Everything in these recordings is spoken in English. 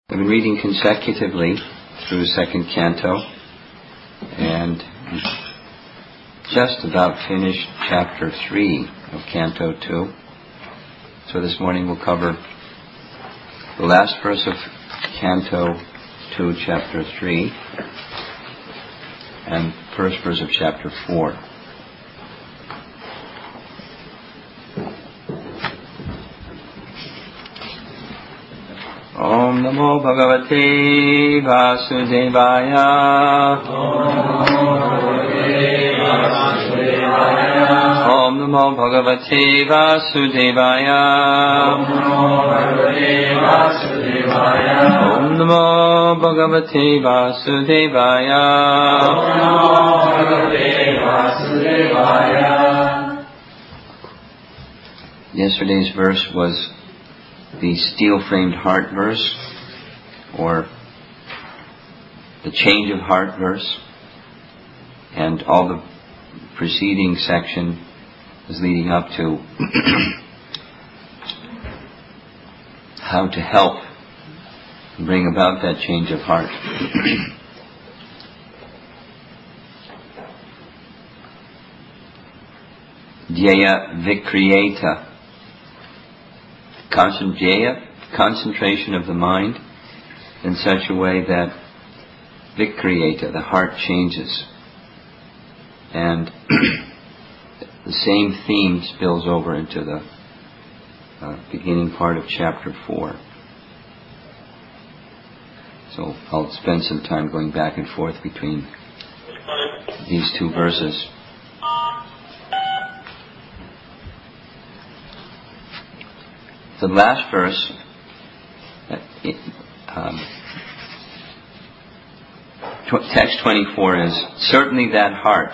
I've been reading consecutively through second canto and just about finished chapter 3 of canto 2. So this morning we'll cover the last verse of canto 2, chapter 3, and first verse of chapter 4. Om Namo Bhagavate Vasudevaya. Om Namo Bhagavate Vasudevaya. Om Namo Bhagavate Vasudevaya. Yesterday's verse was the steel-framed heart verse, or the change of heart verse, and all the preceding section is leading up to how to help bring about that change of heart. Dhyaya Vikriyeta. Concentration of the mind in such a way that Vikriyeta, the heart, changes. And the same theme spills over into the beginning part of chapter 4. So I'll spend some time going back and forth between these two verses. The last verse, text 24 is, certainly that heart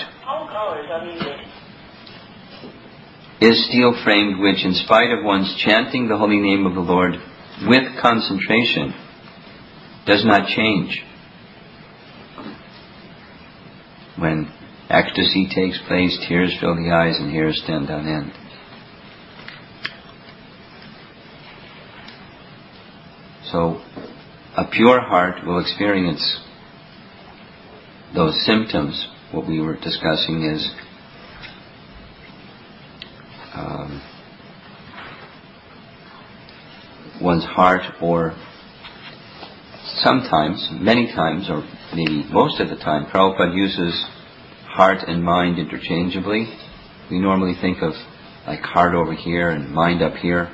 is steel-framed which, in spite of one's chanting the holy name of the Lord with concentration, does not change. When ecstasy takes place, tears fill the eyes and hairs stand on end. So, a pure heart will experience those symptoms. What we were discussing is one's heart, or sometimes, many times, or maybe most of the time, Prabhupada uses heart and mind interchangeably. We normally think of like heart over here and mind up here.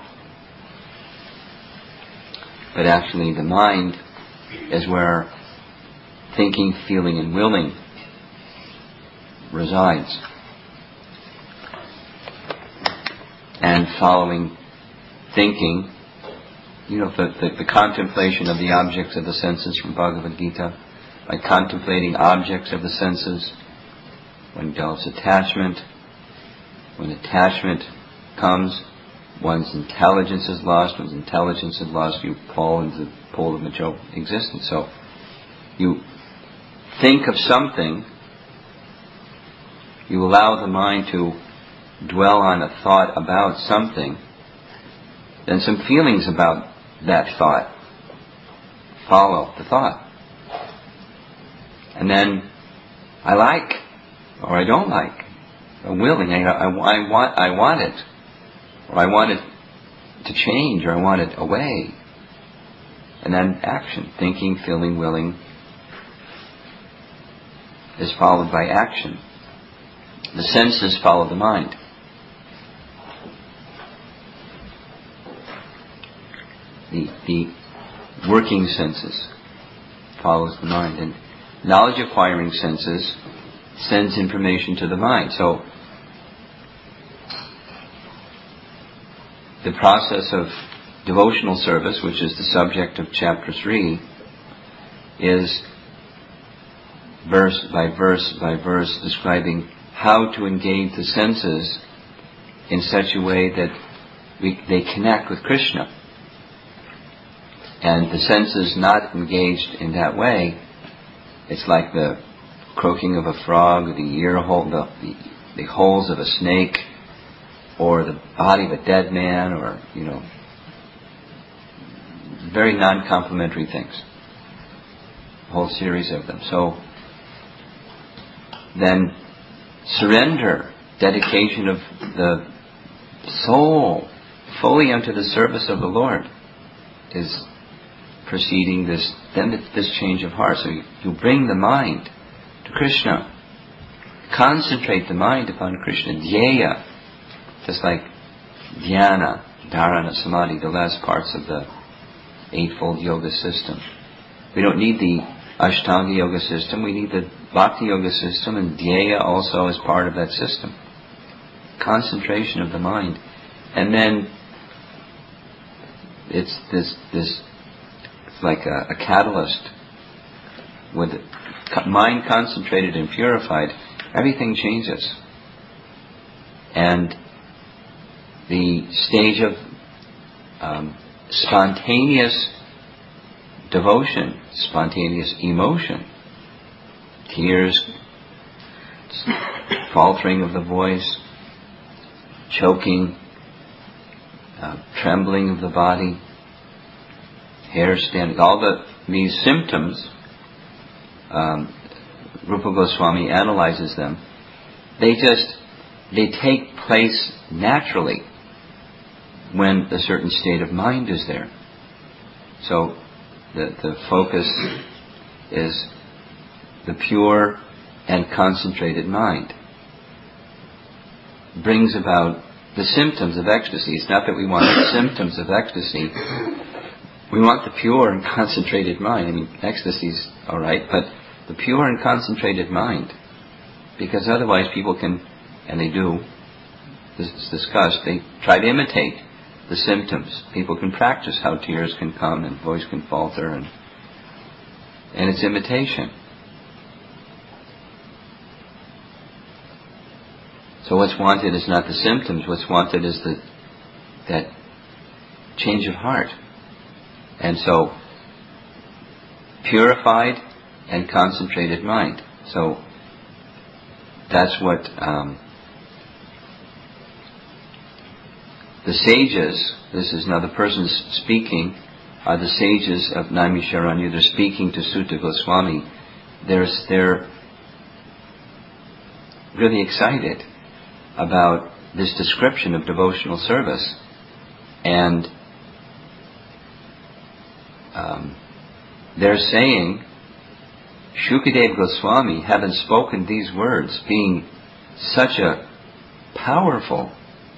But actually the mind is where thinking, feeling, and willing resides. And following thinking, the contemplation of the objects of the senses from Bhagavad Gita, by contemplating objects of the senses, one develops attachment. When attachment comes, one's intelligence is lost. One's intelligence is lost, you fall into the pool of material existence. So, you think of something, you allow the mind to dwell on a thought about something, then some feelings about that thought follow the thought. And then, I like, or I don't like, I'm willing, I want it. Or I want it to change, or I want it away. And then action, thinking, feeling, willing, is followed by action. The senses follow the mind. The working senses follows the mind. And knowledge acquiring senses sends information to the mind. So, the process of devotional service, which is the subject of chapter 3, is verse by verse by verse describing how to engage the senses in such a way that they connect with Krishna. And the senses not engaged in that way, it's like the croaking of a frog, the ear hole, the holes of a snake, or the body of a dead man, or, very non-complementary things. A whole series of them. So then surrender, dedication of the soul fully unto the service of the Lord is preceding this, then this change of heart. So you bring the mind to Krishna. Concentrate the mind upon Krishna. Dhyeya, just like dhyana, dharana, samadhi, the last parts of the eightfold yoga system. We don't need the Ashtanga yoga system, we need the Bhakti yoga system, and Dhyeya also is part of that system. Concentration of the mind. And then it's this like a catalyst. With mind concentrated and purified, everything changes. And the stage of spontaneous devotion, spontaneous emotion, tears, faltering of the voice, choking, trembling of the body, hair standing, all these symptoms, Rupa Goswami analyzes them. They take place naturally when a certain state of mind is there. So the focus is the pure and concentrated mind. Brings about the symptoms of ecstasy. It's not that we want the symptoms of ecstasy. We want the pure and concentrated mind. I mean, ecstasy's alright, but the pure and concentrated mind. Because otherwise people can, and they do, this is discussed, they try to imitate the symptoms. People can practice how tears can come and voice can falter, and it's imitation. So what's wanted is not the symptoms. What's wanted is that change of heart. And so, purified and concentrated mind. So, that's what the sages, this is now the persons speaking, are the sages of Naimisharanya. They're speaking to Sutta Goswami. They're really excited about this description of devotional service. And they're saying, Shukadeva Goswami, having spoken these words, being such a powerful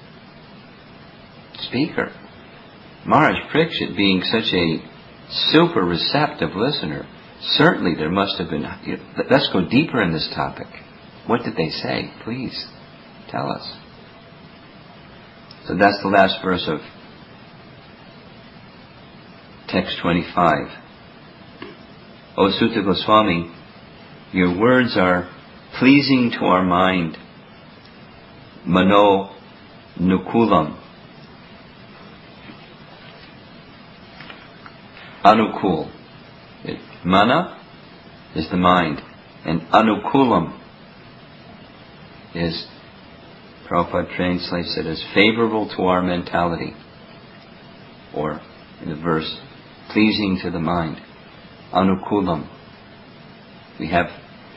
speaker, Maharaj Parikshit being such a super receptive listener, certainly there must have been, let's go deeper in this topic. What did they say? Please tell us. So that's the last verse of text 25. O Sutta Goswami, your words are pleasing to our mind. Mano nukulam. Anukul. Mana is the mind, and anukulam is, Prabhupada translates it as favorable to our mentality, or in the verse, pleasing to the mind. Anukulam. We have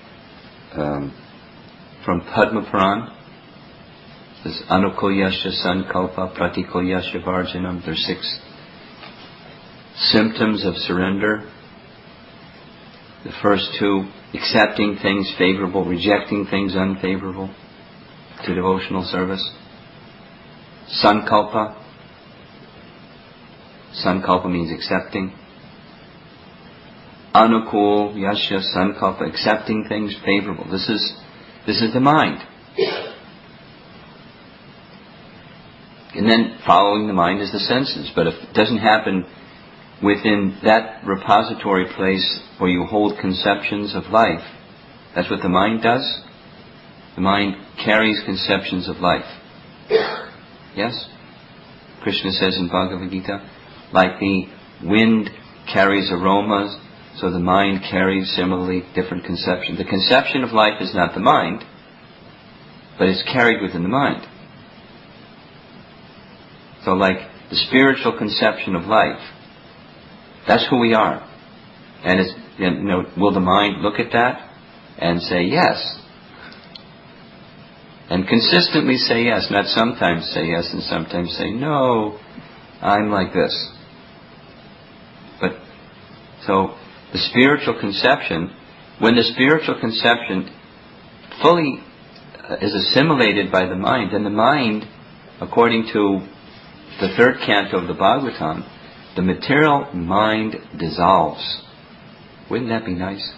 from Padma Puran, this Anukulyasya Sankalpa Pratikulyasya Varjanam. There's 6 symptoms of surrender. The first 2, accepting things favorable, rejecting things unfavorable to devotional service. Sankalpa. Sankalpa means accepting. Anukul, yasya, sankalpa, accepting things favorable. This is the mind. And then following the mind is the senses. But if it doesn't happen within that repository place where you hold conceptions of life, that's what the mind does. The mind carries conceptions of life. Yes? Krishna says in Bhagavad Gita, like the wind carries aromas, so the mind carries similarly different conceptions. The conception of life is not the mind, but it's carried within the mind. So like the spiritual conception of life That's who we are. And will the mind look at that and say yes? And consistently say yes, not sometimes say yes and sometimes say no, I'm like this. But, so, the spiritual conception, when the spiritual conception fully is assimilated by the mind, then the mind, according to the third canto of the Bhagavatam, the material mind dissolves. Wouldn't that be nice?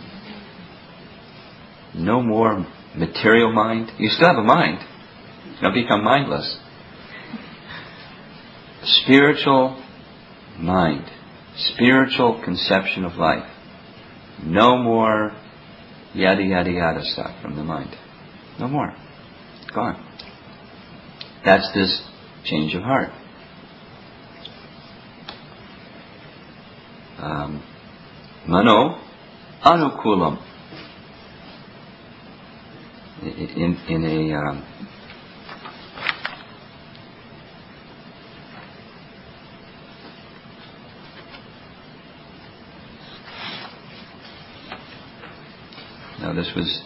No more material mind. You still have a mind. It's going to become mindless. Spiritual mind. Spiritual conception of life. No more yada yada yada stuff from the mind. No more. It's gone. That's this change of heart. Mano anukulam. In a now this was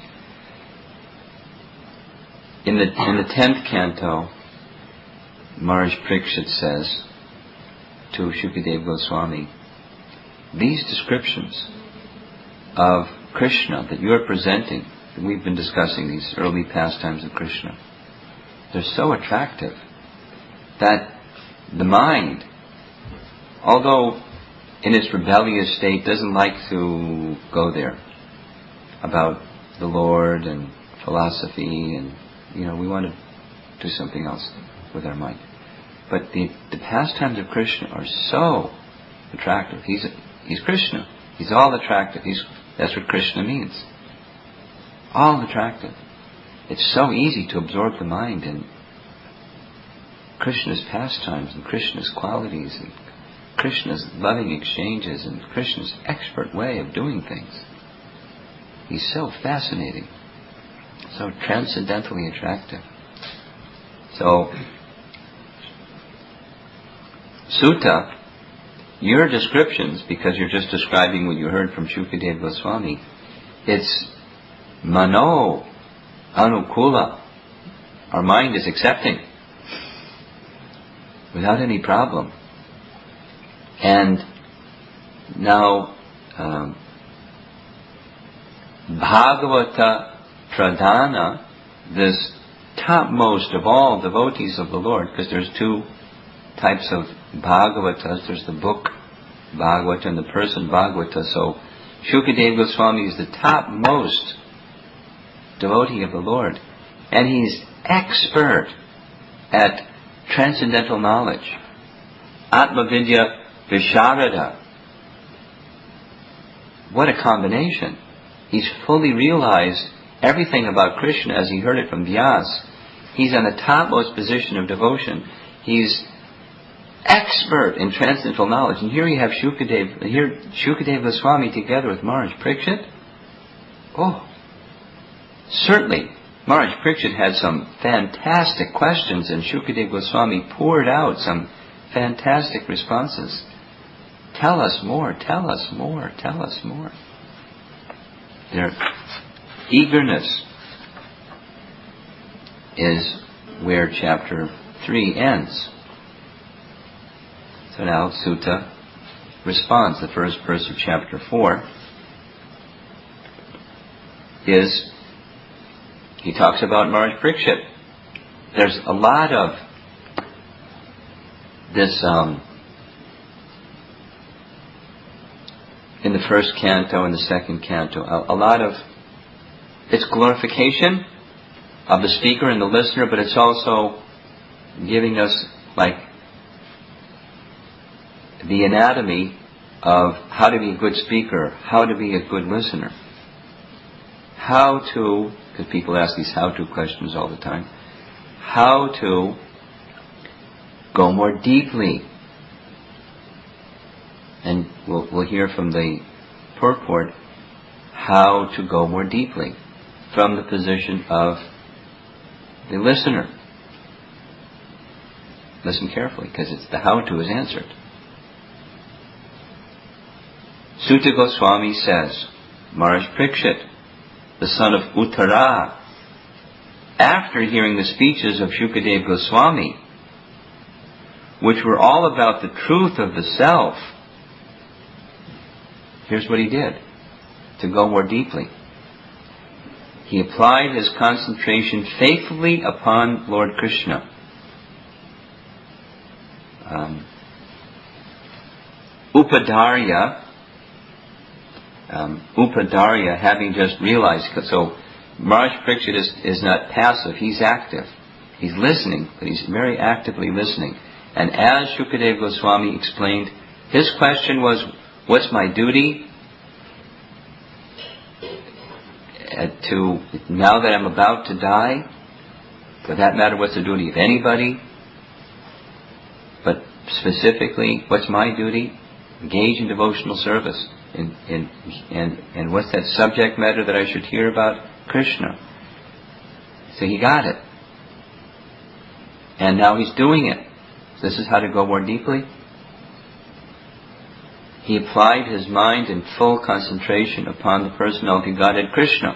in the 10th canto. Maharaj Parikshit says to Shukadeva Goswami, these descriptions of Krishna that you are presenting, we've been discussing these early pastimes of Krishna, they're so attractive that the mind, although in its rebellious state, doesn't like to go there about the Lord and philosophy, and we want to do something else with our mind. But the pastimes of Krishna are so attractive. He's Krishna. He's all attractive. That's what Krishna means. All attractive. It's so easy to absorb the mind in Krishna's pastimes and Krishna's qualities and Krishna's loving exchanges and Krishna's expert way of doing things. He's so fascinating, so transcendentally attractive. So, Sutta, your descriptions, because you're just describing what you heard from Shukadeva Goswami, it's mano anukula. Our mind is accepting without any problem. And now, Bhagavata Pradhana, this topmost of all devotees of the Lord, because there's two types of Bhagavatas. There's the book Bhagavata and the person Bhagavata. So Shukadeva Goswami is the topmost devotee of the Lord. And he's expert at transcendental knowledge. Atma Vidya Visharada. What a combination. He's fully realized everything about Krishna as he heard it from Vyas. He's on the topmost position of devotion. He's expert in transcendental knowledge. And here you have Shukadeva Goswami together with Maharaj Parikshit. Oh, certainly Maharaj Parikshit had some fantastic questions, and Shukadeva Goswami poured out some fantastic responses. Tell us more, tell us more, tell us more. Their eagerness is where chapter 3 ends. So now Sutta responds. The first verse of chapter 4 is, he talks about Maharaj Parikshit. There's a lot of this in the first canto and the second canto, a lot of it's glorification of the speaker and the listener, but it's also giving us like the anatomy of how to be a good speaker, how to be a good listener, how to, because people ask these how-to questions all the time, how to go more deeply. And we'll hear from the purport how to go more deeply from the position of the listener. Listen carefully, because it's the how-to is answered. Sutta Goswami says, Maharaj Parikshit, the son of Uttara, after hearing the speeches of Shukadev Goswami, which were all about the truth of the self, here's what he did, to go more deeply. He applied his concentration faithfully upon Lord Krishna. Upadarya, having just realized, so Maharaj Parikshit is not passive, he's active. He's listening, but he's very actively listening. And as Shukadev Goswami explained, his question was, what's my duty? Now that I'm about to die, for that matter, what's the duty of anybody? But specifically, what's my duty? Engage in devotional service. And what's that subject matter that I should hear about? Krishna. So he got it. And now he's doing it. This is how to go more deeply. He applied his mind in full concentration upon the personality Godhead Krishna.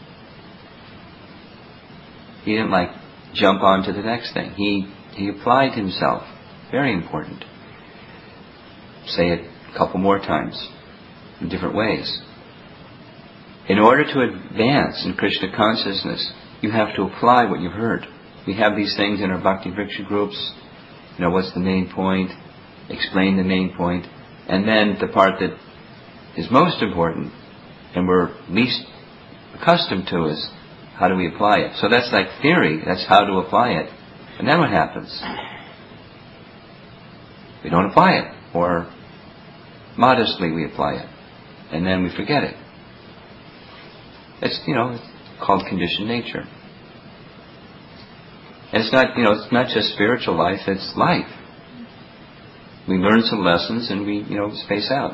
He didn't jump on to the next thing. He applied himself. Very important. Say it a couple more times in different ways. In order to advance in Krishna consciousness, you have to apply what you've heard. We have these things in our Bhakti Vriksha groups. What's the main point? Explain the main point. And then the part that is most important and we're least accustomed to is how do we apply it? So that's like theory. That's how to apply it. And then what happens? We don't apply it. Or modestly we apply it. And then we forget it. It's, it's called conditioned nature. And it's not just spiritual life, it's life. We learn some lessons and we, space out.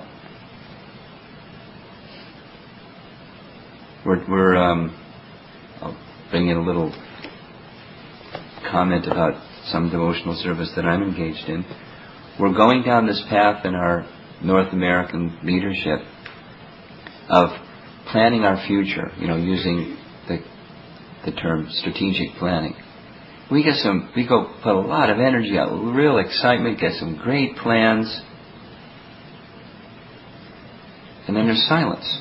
I'll bring in a little comment about some devotional service that I'm engaged in. We're going down this path in our North American leadership of planning our future, using the term strategic planning. We go put a lot of energy out, real excitement, get some great plans, and then there's silence.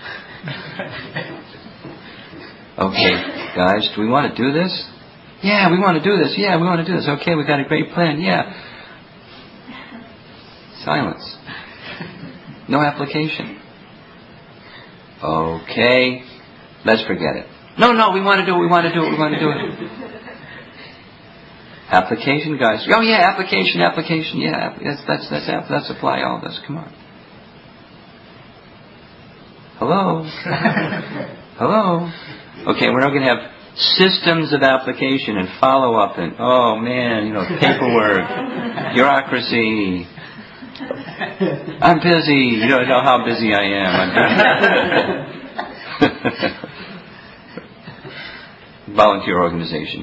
Okay, guys, do we want to do this? Yeah, we want to do this. Yeah, we want to do this. Okay, we got a great plan. Yeah. Silence. No application. Okay, let's forget it. No, we want to do it. Application, guys. Oh yeah, application. Yeah, let's apply all this. Come on. Hello. Okay, we're now going to have systems of application and follow up and paperwork, bureaucracy. I'm busy. You don't know how busy I am. I'm busy. Volunteer organization,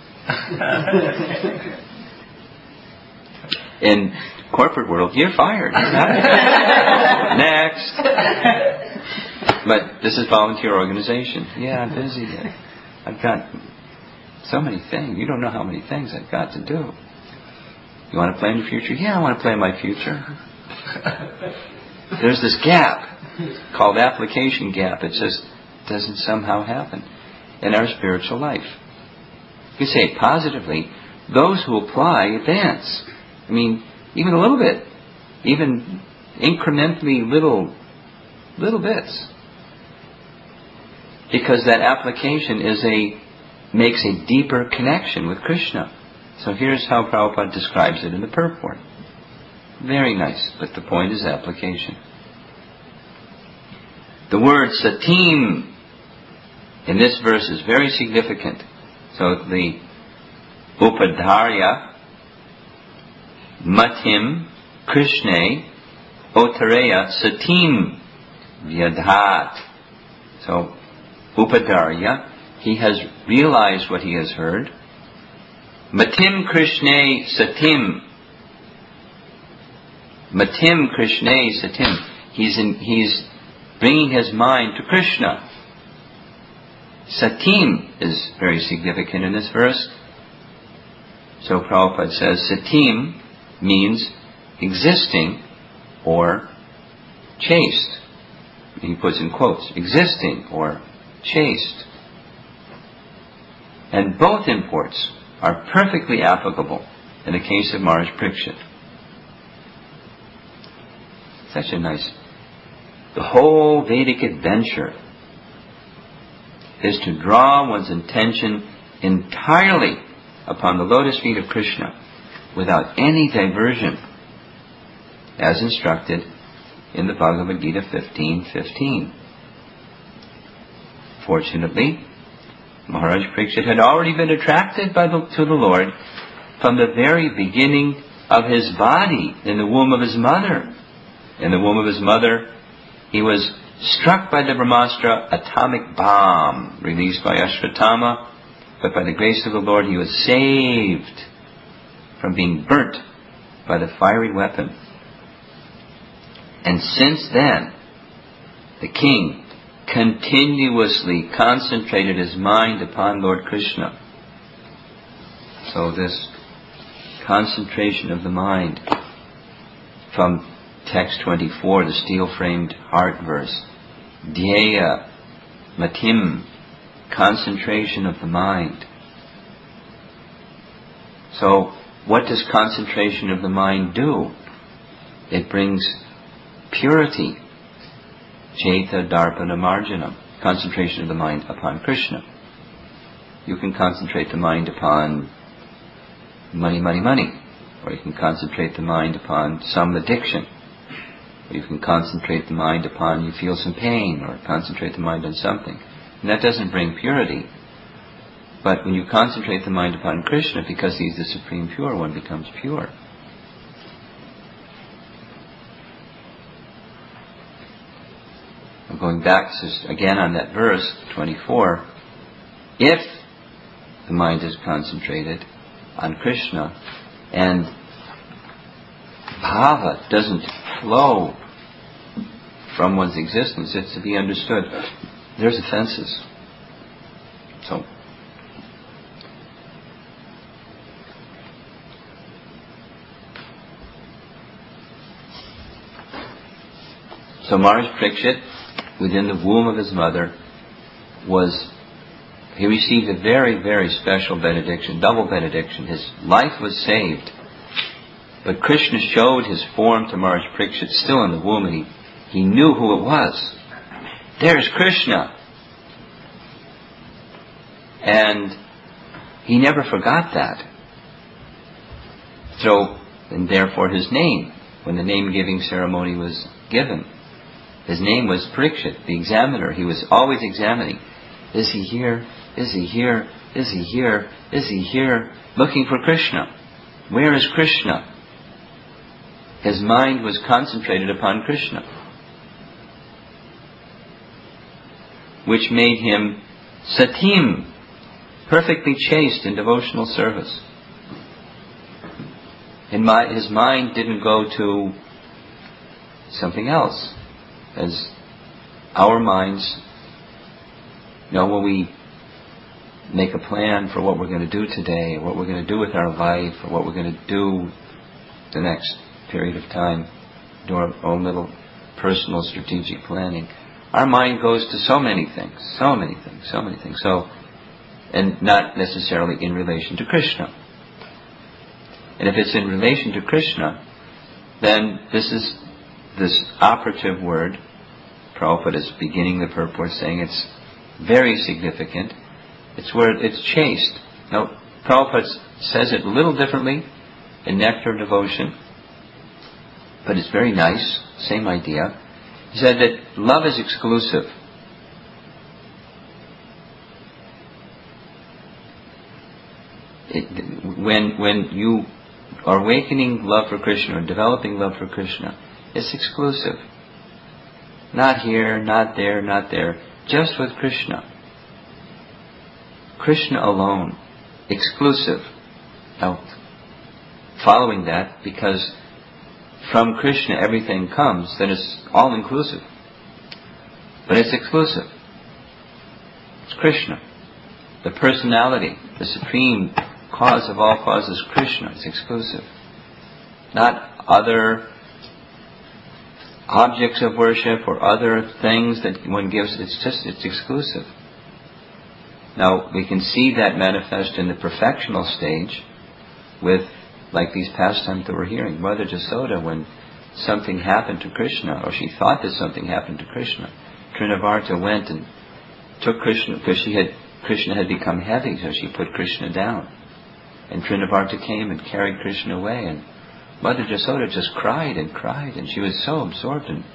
In corporate world, you're fired. Next. But this is volunteer organization. Yeah, I'm busy. I've got so many things. You don't know how many things I've got to do. You want to plan your future? Yeah, I want to plan my future. There's this gap called application gap. It just doesn't somehow happen in our spiritual life. You say it positively, those who apply advance. Even a little bit. Even incrementally little bits. Because that application makes a deeper connection with Krishna. So here's how Prabhupada describes it in the purport. Very nice, but the point is application. The word satim in this verse is very significant. So the upadarya, matim, krishne, otareya, satim, vyadhat. So upadarya, he has realized what he has heard. Matim krishne satim. Matim krishne satim. He's bringing his mind to Krishna. Satim is very significant in this verse. So Prabhupada says Satim means existing or chaste. He puts in quotes, existing or chaste. And both imports are perfectly applicable in the case of Maharaj Parikshit. Such a nice... The whole Vedic adventure is to draw one's attention entirely upon the lotus feet of Krishna without any diversion, as instructed in the Bhagavad Gita 15:15. Fortunately, Maharaj Parikshit had already been attracted to the Lord from the very beginning of his body in the womb of his mother. In the womb of his mother, he was struck by the Brahmastra atomic bomb released by Ashwatthama, but by the grace of the Lord he was saved from being burnt by the fiery weapon. And since then, the king continuously concentrated his mind upon Lord Krishna. So this concentration of the mind, from text 24, the steel-framed heart verse, Dhyeya Matim, concentration of the mind. So what does concentration of the mind do? It brings purity. Chaita Darpana Marjanam, concentration of the mind upon Krishna. You can concentrate the mind upon money, money, money. Or you can concentrate the mind upon some addiction. Or you can concentrate the mind upon you feel some pain, or concentrate the mind on something. And that doesn't bring purity. But when you concentrate the mind upon Krishna, because He's the Supreme Pure, one becomes pure. I'm going back again on that verse, 24. If the mind is concentrated on Krishna and bhava doesn't flow from one's existence, it's to be understood. There's offenses. So Maharaj Parikshit, within the womb of his mother, he received a very, very special benediction, double benediction. His life was saved. But Krishna showed his form to Maharaj Parikshit still in the womb, and he knew who it was. There's Krishna. And he never forgot that. So, and therefore his name, when the name-giving ceremony was given, his name was Parikshit, the examiner. He was always examining. Is he here? Is he here? Is he here? Is he here? Looking for Krishna. Where is Krishna? His mind was concentrated upon Krishna, which made him satim, perfectly chaste in devotional service. And his mind didn't go to something else. As our minds, when we make a plan for what we're going to do today, or what we're going to do with our life, or what we're going to do the next period of time, do our own little personal strategic planning, our mind goes to so many things. So, and not necessarily in relation to Krishna. And if it's in relation to Krishna, then this operative word, Prabhupada is beginning the purport saying it's very significant. It's chaste. Now, Prabhupada says it a little differently in Nectar of Devotion, but it's very nice, same idea. He said that love is exclusive. When you are awakening love for Krishna or developing love for Krishna, it's exclusive. Not here, not there, just with Krishna. Krishna alone. Exclusive. Now, following that, because from Krishna everything comes, then it's all-inclusive. But it's exclusive. It's Krishna. The personality, the supreme cause of all causes, Krishna. It's exclusive. Not other objects of worship or other things that one gives. It's exclusive. Now, we can see that manifest in the perfectional stage with, like these pastimes that we're hearing. Mother Jasoda, when something happened to Krishna, or she thought that something happened to Krishna, Trinavarta went and took Krishna, because Krishna had become heavy, so she put Krishna down. And Trinavarta came and carried Krishna away, and Mother Jasoda just cried, and she was so absorbed in,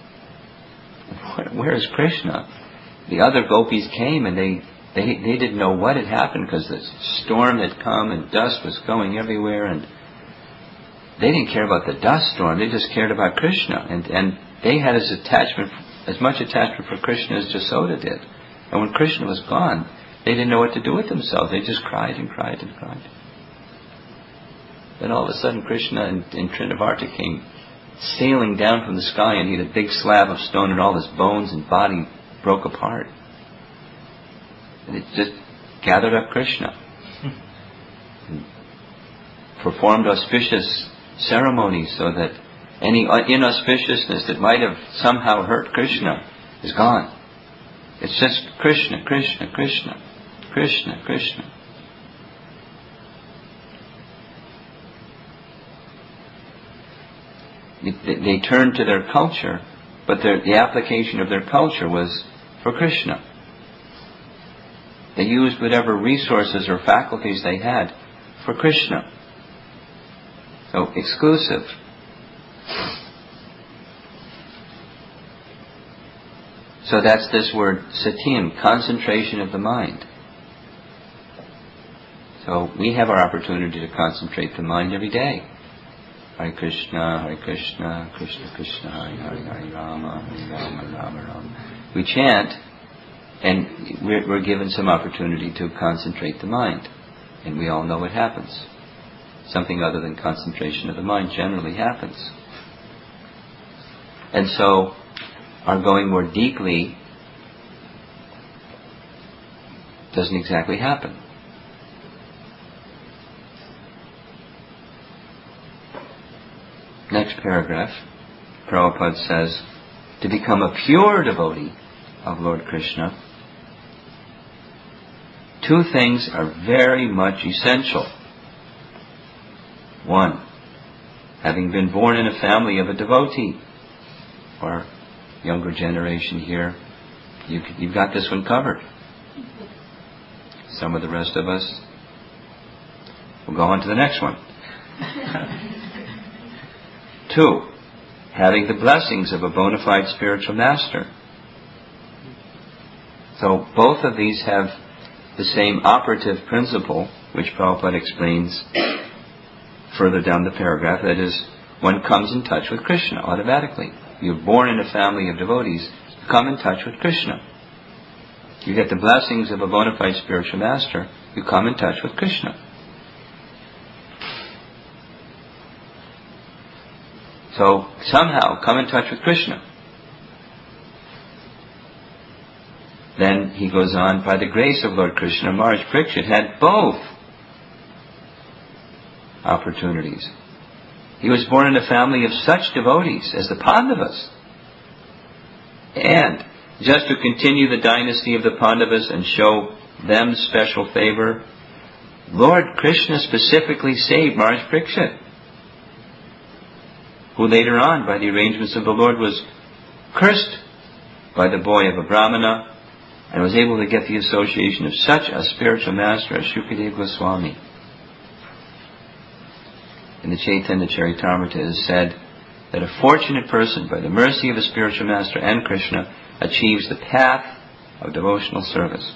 where is Krishna? The other gopis came, and they didn't know what had happened, because the storm had come and dust was going everywhere, and they didn't care about the dust storm. They just cared about Krishna, and they had as much attachment for Krishna as Jasoda did. And when Krishna was gone, they didn't know what to do with themselves. They just cried and cried and cried. Then all of a sudden, Krishna and Trinavarta came sailing down from the sky, and he had a big slab of stone, and all his bones and body broke apart. And it just gathered up Krishna and performed auspicious ceremonies so that any inauspiciousness that might have somehow hurt Krishna is gone. It's just Krishna, Krishna, Krishna, Krishna, Krishna. They turned to their culture, but the application of their culture was for Krishna. They used whatever resources or faculties they had for Krishna. So, exclusive. So that's this word satim, concentration of the mind. So we have our opportunity to concentrate the mind every day. Hare Krishna, Krishna Krishna, Hare Hare, Rama, Hare Rama, Rama Rama. We chant, and we're given some opportunity to concentrate the mind. And we all know what happens. Something other than concentration of the mind generally happens. And so, our going more deeply doesn't exactly happen. Next paragraph, Prabhupada says, to become a pure devotee of Lord Krishna, two things are very much essential. One, having been born in a family of a devotee, or younger generation here, you've got this one covered. Some of the rest of us will go on to the next one. Two, having the blessings of a bona fide spiritual master. So both of these have the same operative principle, which Prabhupada explains further down the paragraph. That is, one comes in touch with Krishna automatically. You're born in a family of devotees, you come in touch with Krishna. You get the blessings of a bona fide spiritual master, you come in touch with Krishna. So, somehow, come in touch with Krishna. Then he goes on, by the grace of Lord Krishna, Maharaj Parikshit had both opportunities. He was born in a family of such devotees as the Pandavas. And just to continue the dynasty of the Pandavas and show them special favor, Lord Krishna specifically saved Maharaj Parikshit, who later on, by the arrangements of the Lord, was cursed by the boy of a Brahmana and was able to get the association of such a spiritual master as Shukadeva Goswami. In the Chaitanya Charitamrita it is said that a fortunate person, by the mercy of a spiritual master and Krishna, achieves the path of devotional service.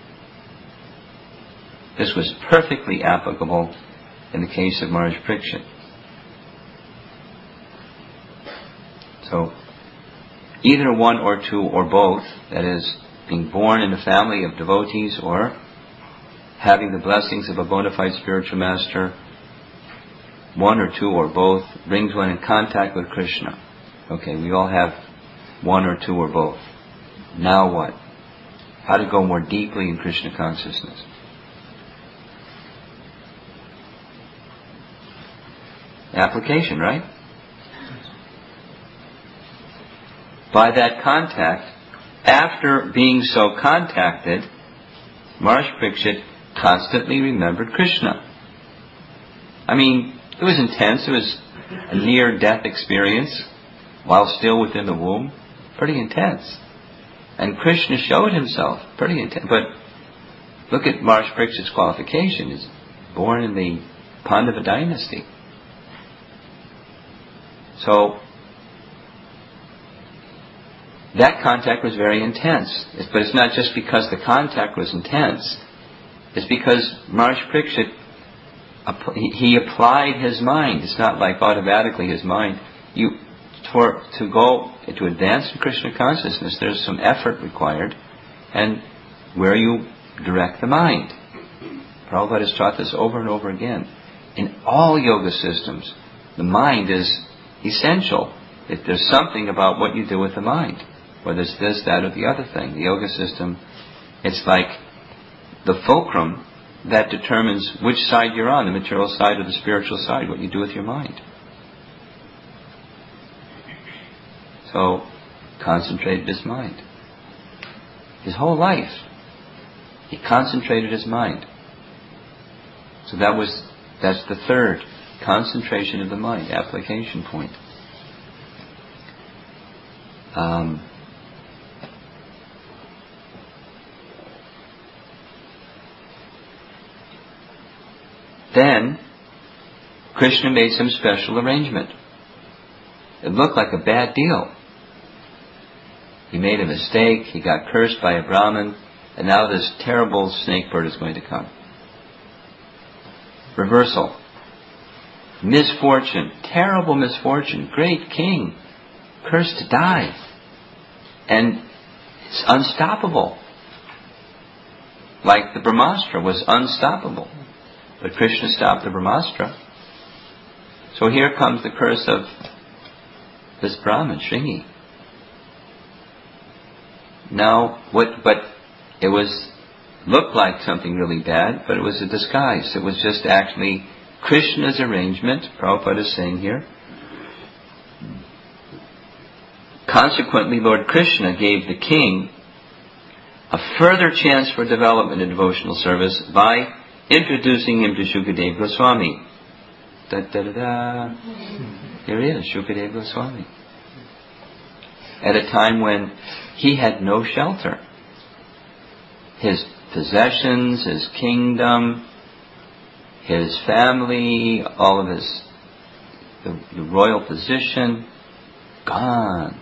This was perfectly applicable in the case of Maharaj Parikshit. So, either one or two or both, that is, being born in a family of devotees or having the blessings of a bona fide spiritual master, one or two or both brings one in contact with Krishna. Okay, we all have one or two or both. Now what? How to go more deeply in Krishna consciousness? Application, right? By that contact, after being so contacted, Maharaj Parikshit constantly remembered Krishna. I mean, it was intense. It was a near-death experience while still within the womb. Pretty intense. And Krishna showed himself. Pretty intense. But look at Maharaj Parikshit's qualification. He's born in the Pandava dynasty. So, that contact was very intense. But it's not just because the contact was intense. It's because Maharaj Parikshit, he applied his mind. It's not like automatically his mind. To advance in Krishna consciousness, there's some effort required, and where you direct the mind. Prabhupada has taught this over and over again. In all yoga systems, the mind is essential. If there's something about what you do with the mind, whether it's this, that, or the other thing. The yoga system, it's like the fulcrum that determines which side you're on, the material side or the spiritual side, what you do with your mind. So, concentrated his mind. His whole life, he concentrated his mind. So that's the third, concentration of the mind, application point. Then, Krishna made some special arrangement. It looked like a bad deal. He made a mistake, he got cursed by a Brahmin, and now this terrible snake bird is going to come. Reversal. Misfortune, terrible misfortune, great king, cursed to die. And it's unstoppable. Like the Brahmastra was unstoppable. But Krishna stopped the Brahmastra. So here comes the curse of this Brahmin, Shringi. Now, but it looked like something really bad, but it was a disguise. It was just actually Krishna's arrangement, Prabhupada is saying here. Consequently, Lord Krishna gave the king a further chance for development in devotional service by introducing him to Shukadeva Goswami. Here he is, Shukadeva Goswami. At a time when he had no shelter. His possessions, his kingdom, his family, all of the royal position, gone.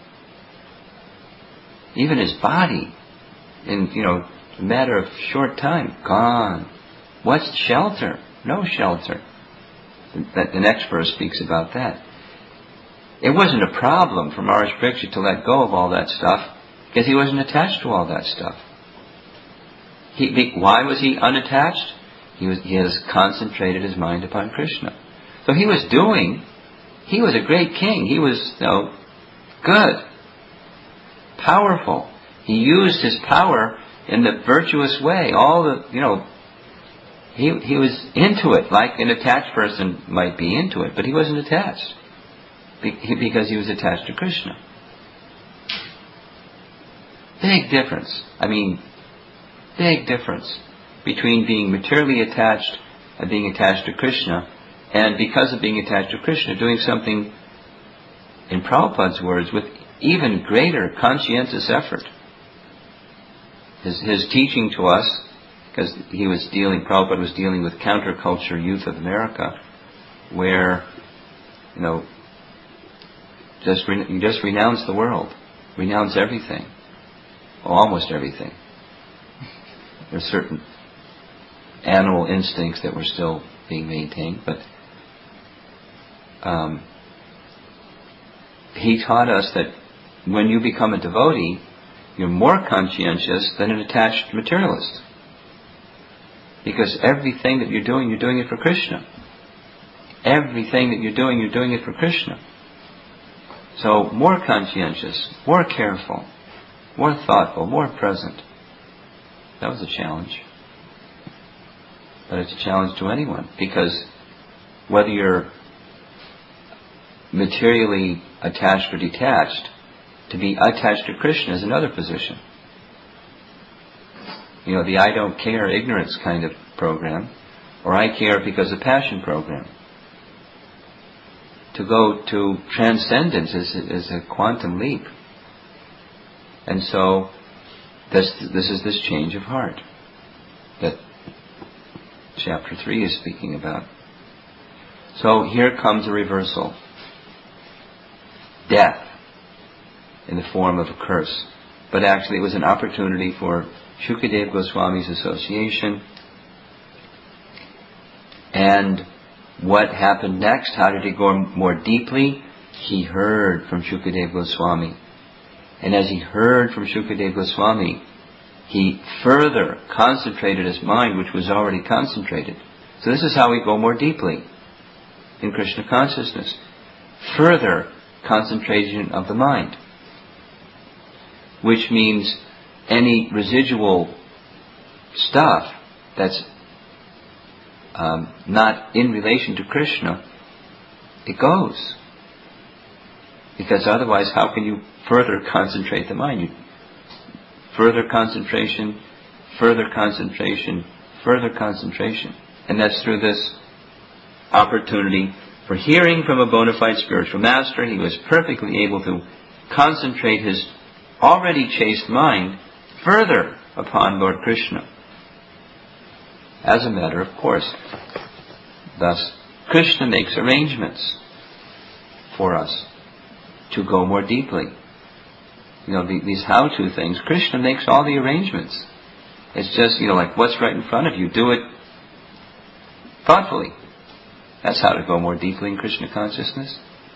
Even his body, in a matter of short time, gone. What's shelter? No shelter. The next verse speaks about that. It wasn't a problem for Maharaj Parikshit to let go of all that stuff because he wasn't attached to all that stuff. Why was he unattached? He has concentrated his mind upon Krishna. So he was a great king. He was, good, powerful. He used his power in the virtuous way. He was into it, like an attached person might be into it, but he wasn't attached because he was attached to Krishna. Big difference. Big difference between being materially attached and being attached to Krishna, and because of being attached to Krishna, doing something, in Prabhupada's words, with even greater conscientious effort. His teaching to us, because Prabhupada was dealing with counterculture youth of America, where, you just renounce the world, renounce everything, almost everything. There's certain animal instincts that were still being maintained, but he taught us that when you become a devotee, you're more conscientious than an attached materialist. Because everything that you're doing it for Krishna. everything that you're doing it for Krishna. So more conscientious, more careful, more thoughtful, more present. That was a challenge. But it's a challenge to anyone, because whether you're materially attached or detached, to be attached to Krishna is another position. You know, the I don't care ignorance kind of program, or I care because of passion program. To go to transcendence is a quantum leap. And so, this is this change of heart that chapter 3 is speaking about. So here comes a reversal. Death in the form of a curse. But actually it was an opportunity for Shukadeva Goswami's association. And what happened next? How did he go more deeply? He heard from Shukadeva Goswami. And as he heard from Shukadeva Goswami, he further concentrated his mind, which was already concentrated. So this is how we go more deeply in Krishna consciousness. Further concentration of the mind. Which means any residual stuff that's not in relation to Krishna, it goes. Because otherwise, how can you further concentrate the mind? Further concentration, further concentration, further concentration. And that's through this opportunity for hearing from a bona fide spiritual master. He was perfectly able to concentrate his already chaste mind further upon Lord Krishna. As a matter of course. Thus, Krishna makes arrangements for us to go more deeply. You know, these how-to things, Krishna makes all the arrangements. It's just, like what's right in front of you. Do it thoughtfully. That's how to go more deeply in Krishna consciousness.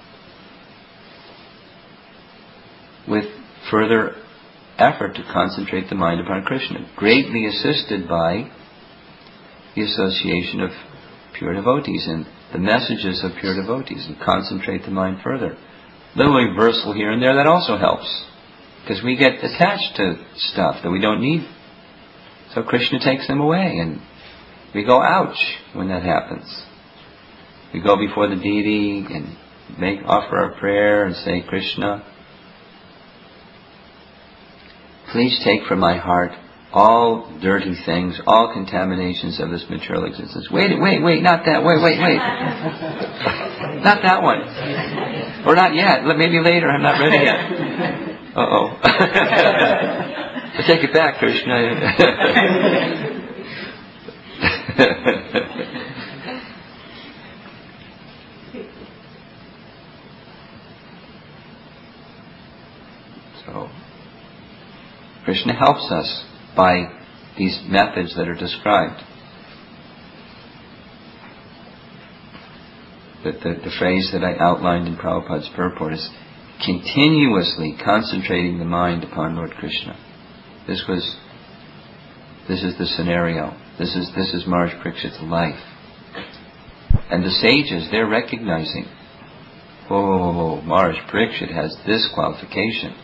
With further effort to concentrate the mind upon Krishna, greatly assisted by the association of pure devotees and the messages of pure devotees, and concentrate the mind further. Little reversal here and there, that also helps, because we get attached to stuff that we don't need. So Krishna takes them away, and we go ouch when that happens. We go before the deity and offer our prayer and say, Krishna, please take from my heart all dirty things, all contaminations of this material existence. Wait, not that, wait. Not that one. Or not yet, maybe later, I'm not ready yet. Uh-oh. I take it back, Krishna. So, Krishna helps us by these methods that are described. The phrase that I outlined in Prabhupada's purport is continuously concentrating the mind upon Lord Krishna. This is the scenario. This is Maharaj Parikshit's life. And the sages, they're recognizing, oh, Maharaj Parikshit has this qualification.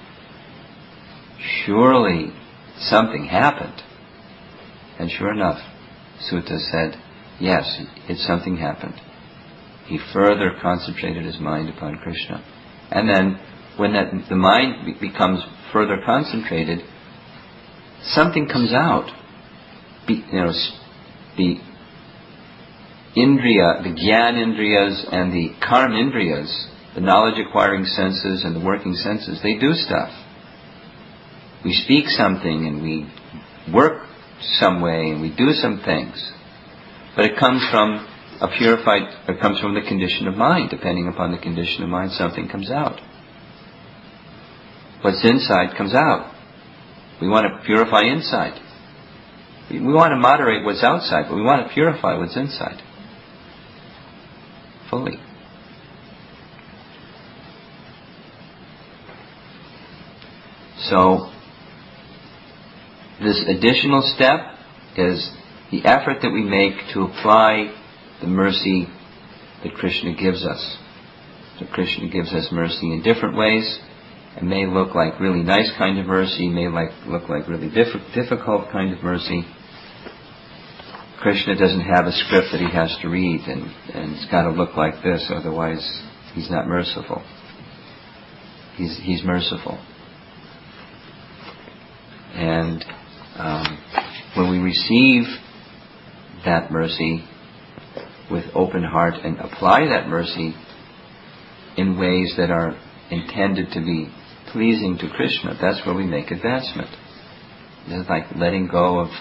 Surely something happened. And sure enough, Sutta said, yes, something happened. He further concentrated his mind upon Krishna. And then, when the mind becomes further concentrated, something comes out. The indriya, the gyan indriyas and the karma indriyas, the knowledge acquiring senses and the working senses, they do stuff. We speak something and we work some way and we do some things. But it comes from it comes from the condition of mind. Depending upon the condition of mind, something comes out. What's inside comes out. We want to purify inside. We want to moderate what's outside, but we want to purify what's inside. Fully. So, this additional step is the effort that we make to apply the mercy that Krishna gives us. So Krishna gives us mercy in different ways. It may look like really nice kind of mercy, may look like really difficult kind of mercy. Krishna doesn't have a script that he has to read, and it's got to look like this, otherwise he's not merciful. He's merciful. And when we receive that mercy with open heart and apply that mercy in ways that are intended to be pleasing to Krishna, that's where we make advancement. It's like letting go of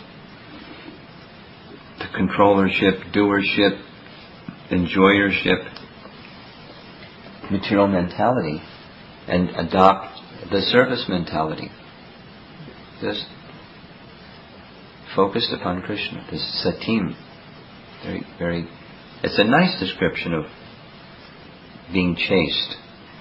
the controllership, doership, enjoyership, material mentality, and adopt the service mentality. Just focused upon Krishna. This satim. Very, very. It's a nice description of being chaste.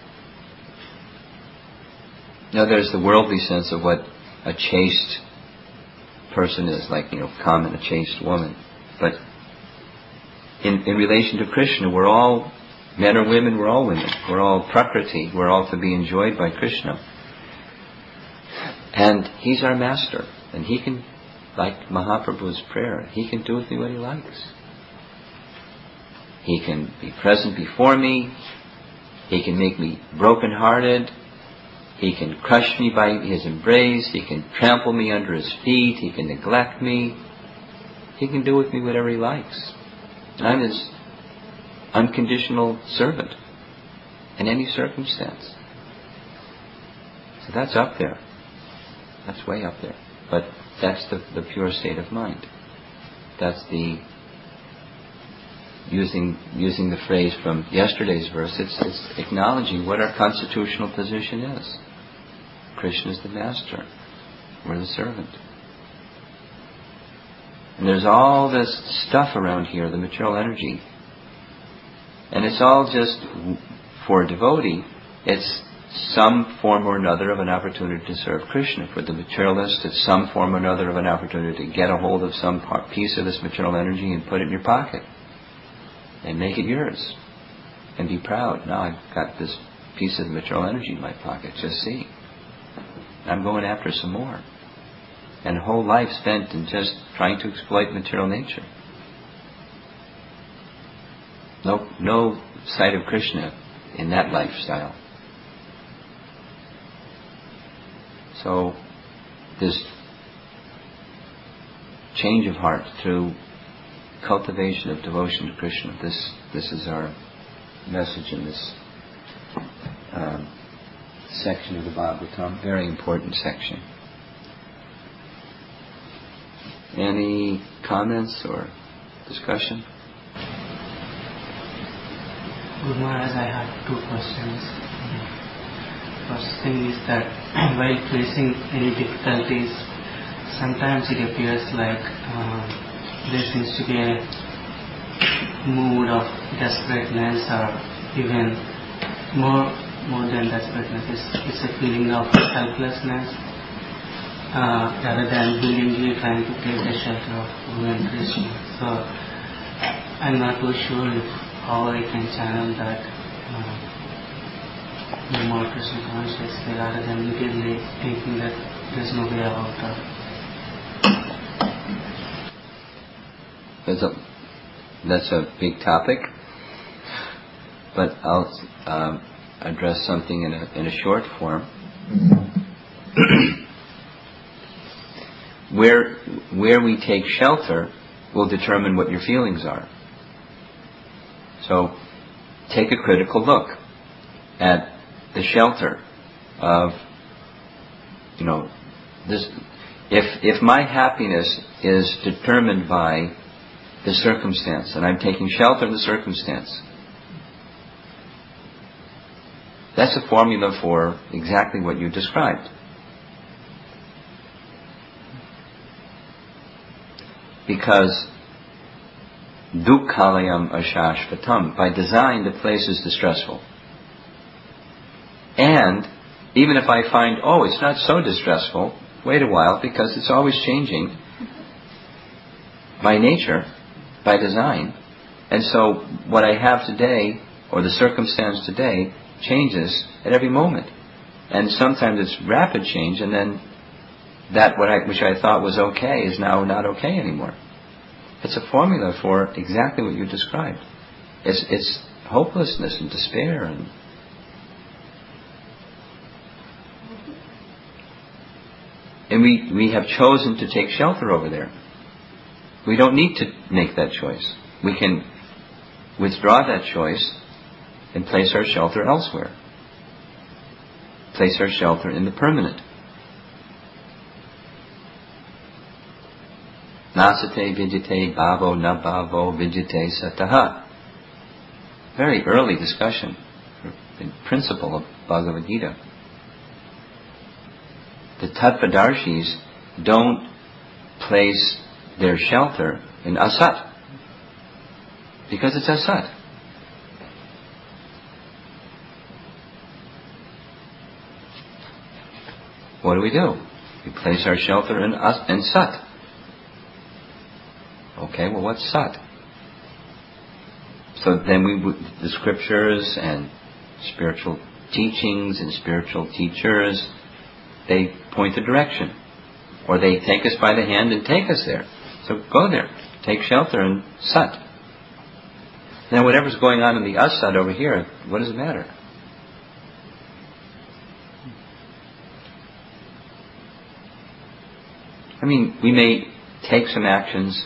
Now there's the worldly sense of what a chaste person is, like, common, a chaste woman. But in relation to Krishna, we're all, men or women, we're all women. We're all prakriti. We're all to be enjoyed by Krishna. And He's our master. And He can, like Mahaprabhu's prayer, He can do with me what He likes. He can be present before me. He can make me broken-hearted. He can crush me by His embrace. He can trample me under His feet. He can neglect me. He can do with me whatever He likes. And I'm His unconditional servant in any circumstance. So that's up there. That's way up there. But that's the pure state of mind. That's the, using the phrase from yesterday's verse, it's acknowledging what our constitutional position is. Krishna is the master. We're the servant. And there's all this stuff around here, the material energy. And it's all just, for a devotee, it's some form or another of an opportunity to serve Krishna. For the materialist, it's some form or another of an opportunity to get a hold of some piece of this material energy and put it in your pocket. And make it yours. And be proud. Now I've got this piece of material energy in my pocket. Just see. I'm going after some more. And a whole life spent in just trying to exploit material nature. No sight of Krishna in that lifestyle. So this change of heart through cultivation of devotion to Krishna, this is our message in this section of the Bhagavatam. Very important section. Any comments or discussion? Good Maharaj, I have two questions. First thing is that while facing any difficulties, sometimes it appears like there seems to be a mood of desperateness, or even more than desperateness. It's a feeling of helplessness, rather than willingly trying to take the shelter of Guru and Krishna. So I'm not too sure how I can channel that more Krishna consciously, rather than immediately thinking that there's no way out of. That's a big topic, but I'll address something in a short form. Where we take shelter will determine what your feelings are. So take a critical look at the shelter of, this. If my happiness is determined by the circumstance, and I'm taking shelter in the circumstance, that's a formula for exactly what you described. Because dukkhalayam ashashvatam, by design the place is distressful. And even if I find, it's not so distressful, wait a while, because it's always changing by nature, by design. And so what I have today, or the circumstance today, changes at every moment. And sometimes it's rapid change, and then that which I thought was okay is now not okay anymore. It's a formula for exactly what you described. It's hopelessness and despair and we have chosen to take shelter over there. We don't need to make that choice. We can withdraw that choice and place our shelter elsewhere. Place our shelter in the permanent. Nasate vidyate bhavo na bhavo vidyate sataha. Very early discussion, principle of Bhagavad Gita. The Tattvadarshis don't place their shelter in asat, because it's asat. What do? We place our shelter in sat. Okay, well, what's sat? So then the scriptures and spiritual teachings and spiritual teachers, they point the direction. Or they take us by the hand and take us there. So go there. Take shelter in sat. Now whatever's going on in the asat over here, what does it matter? I mean, we may take some actions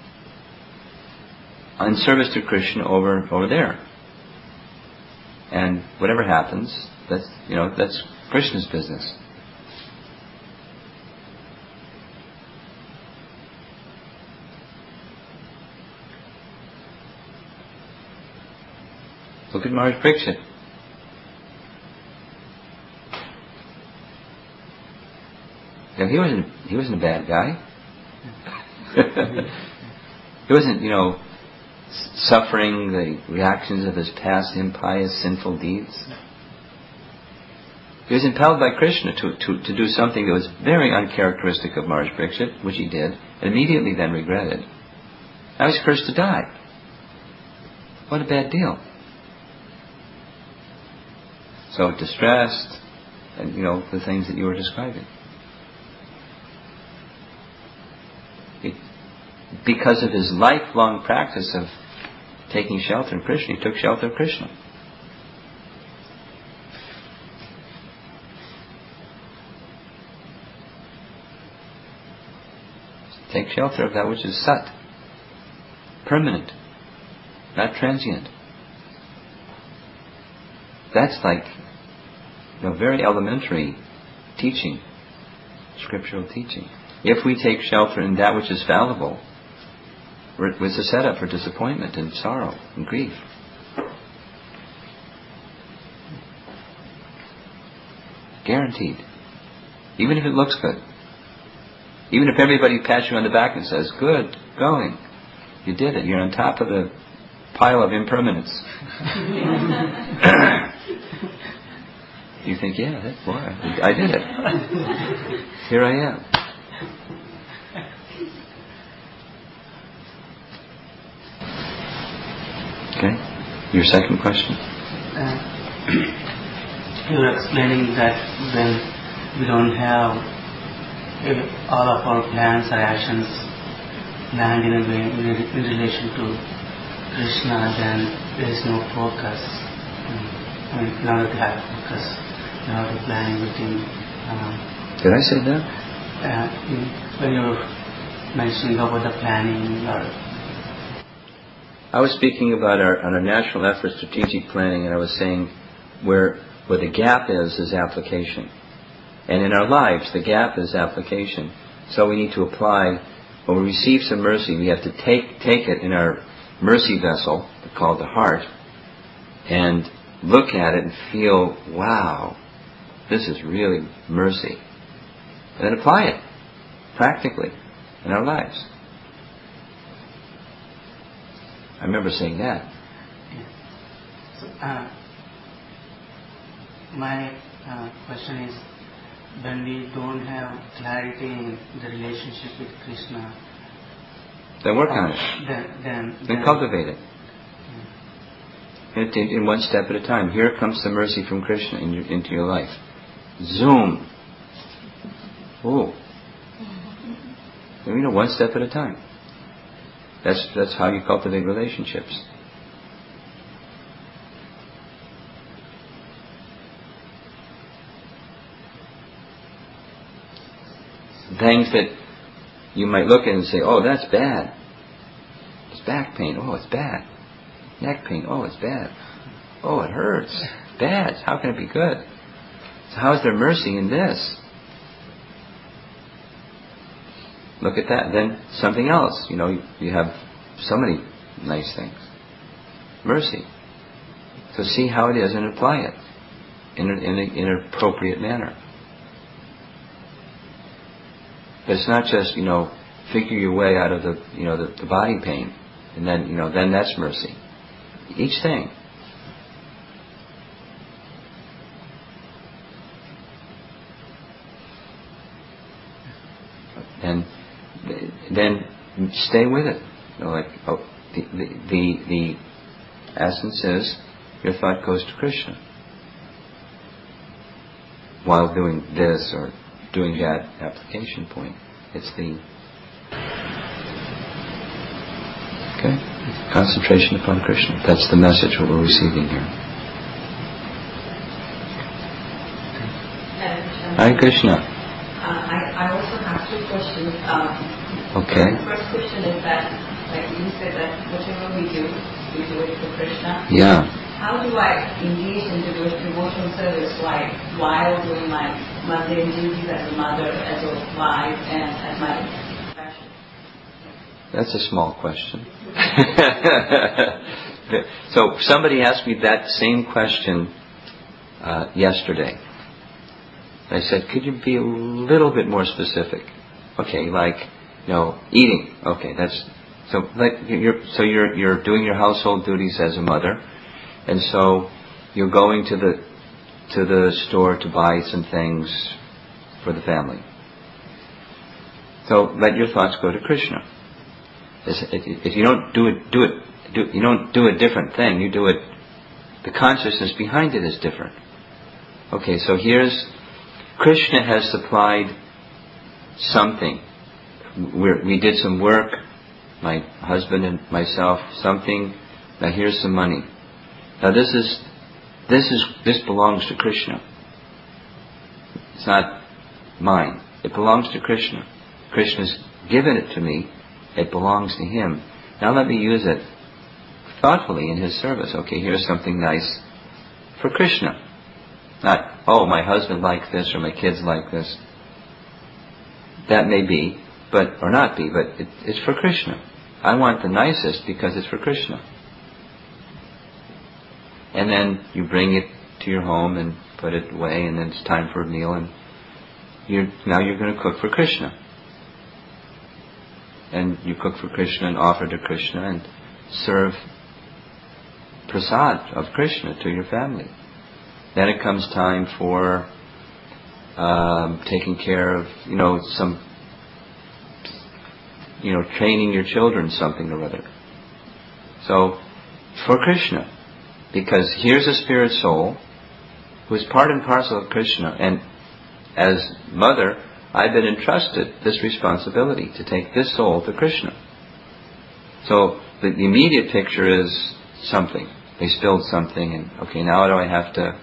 in service to Krishna over there. And whatever happens, that's Krishna's business. Look at Maharaj Parikshit. Now, he wasn't a bad guy. He wasn't, suffering the reactions of his past impious, sinful deeds. He was impelled by Krishna to do something that was very uncharacteristic of Maharaj Parikshit, which he did, and immediately then regretted. Now he's cursed to die. What a bad deal. So distressed, and the things that you were describing. Because of his lifelong practice of taking shelter in Krishna, he took shelter of Krishna. Take shelter of that which is sat, permanent, not transient. That's like very elementary teaching, scriptural teaching. If we take shelter in that which is fallible, it's a setup for disappointment and sorrow and grief. Guaranteed. Even if it looks good. Even if everybody pats you on the back and says, "Good, going. You did it. You're on top of the pile of impermanence." You think, "Yeah, boy, I did it. Here I am." Okay. Your second question? You were explaining that when we don't have all of our plans or actions land in a way in relation to Krishna, then there is no focus. In order to have focus, in order to plan everything. Did I say that? When you were mentioning about the planning, I was speaking about our national effort, strategic planning, and I was saying where the gap is application. And in our lives, the gap is application. So we need to apply, when we receive some mercy, we have to take it in our mercy vessel, called the heart, and look at it and feel, wow, this is really mercy. And then apply it practically in our lives. I remember saying that. So, my question is, when we don't have clarity in the relationship with Krishna, then work on it. Then cultivate it. In one step at a time. Here comes the mercy from Krishna into your life. Zoom. Oh. One step at a time. That's how you cultivate relationships. Things that you might look at and say, oh, that's bad. It's back pain. Oh, it's bad. Neck pain. Oh, it's bad. Oh, it hurts. It's bad. How can it be good? So how is there mercy in this? Look at that. Then something else. You have so many nice things. Mercy. So see how it is and apply it in an appropriate manner. But it's not just, figure your way out of the body pain, and then that's mercy. Each thing. And then stay with it. The essence is your thought goes to Krishna while doing this or doing that application point. It's the concentration upon Krishna. That's the message what we're receiving here. Hare Krishna. I also have two questions. Okay. The first question is that, like you said, that whatever we do it for Krishna. Yeah. How do I engage in devotional service, like while doing my mundane duties as a mother, as a wife, and as my profession? That's a small question. So somebody asked me that same question yesterday. I said, could you be a little bit more specific? Okay, like, eating. Okay, that's so. Like you're doing your household duties as a mother. And so you're going to the store to buy some things for the family. So let your thoughts go to Krishna. If you don't you don't do a different thing. You do it. The consciousness behind it is different. Okay, so here's Krishna has supplied something. We did some work, my husband and myself. Something. Now here's some money. Now this belongs to Krishna. It's not mine. It belongs to Krishna. Krishna's given it to me. It belongs to Him. Now let me use it thoughtfully in His service. Okay, here's something nice for Krishna. Not, oh, my husband likes this or my kids like this. That may be, or not be, but it's for Krishna. I want the nicest because it's for Krishna. And then you bring it to your home and put it away, and then it's time for a meal, and now you're going to cook for Krishna. And you cook for Krishna and offer to Krishna and serve prasad of Krishna to your family. Then it comes time for taking care of, training your children something or other. So, for Krishna. Because here's a spirit soul who is part and parcel of Krishna, and as mother, I've been entrusted this responsibility to take this soul to Krishna. So the immediate picture is something. They spilled something, and okay, now do I have to?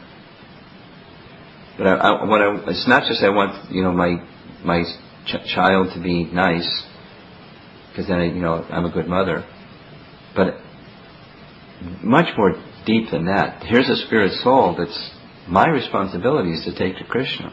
But it's not just I want my child to be nice, because then I'm a good mother, but much more deep than that. Here's a spirit soul that's my responsibility is to take to Krishna.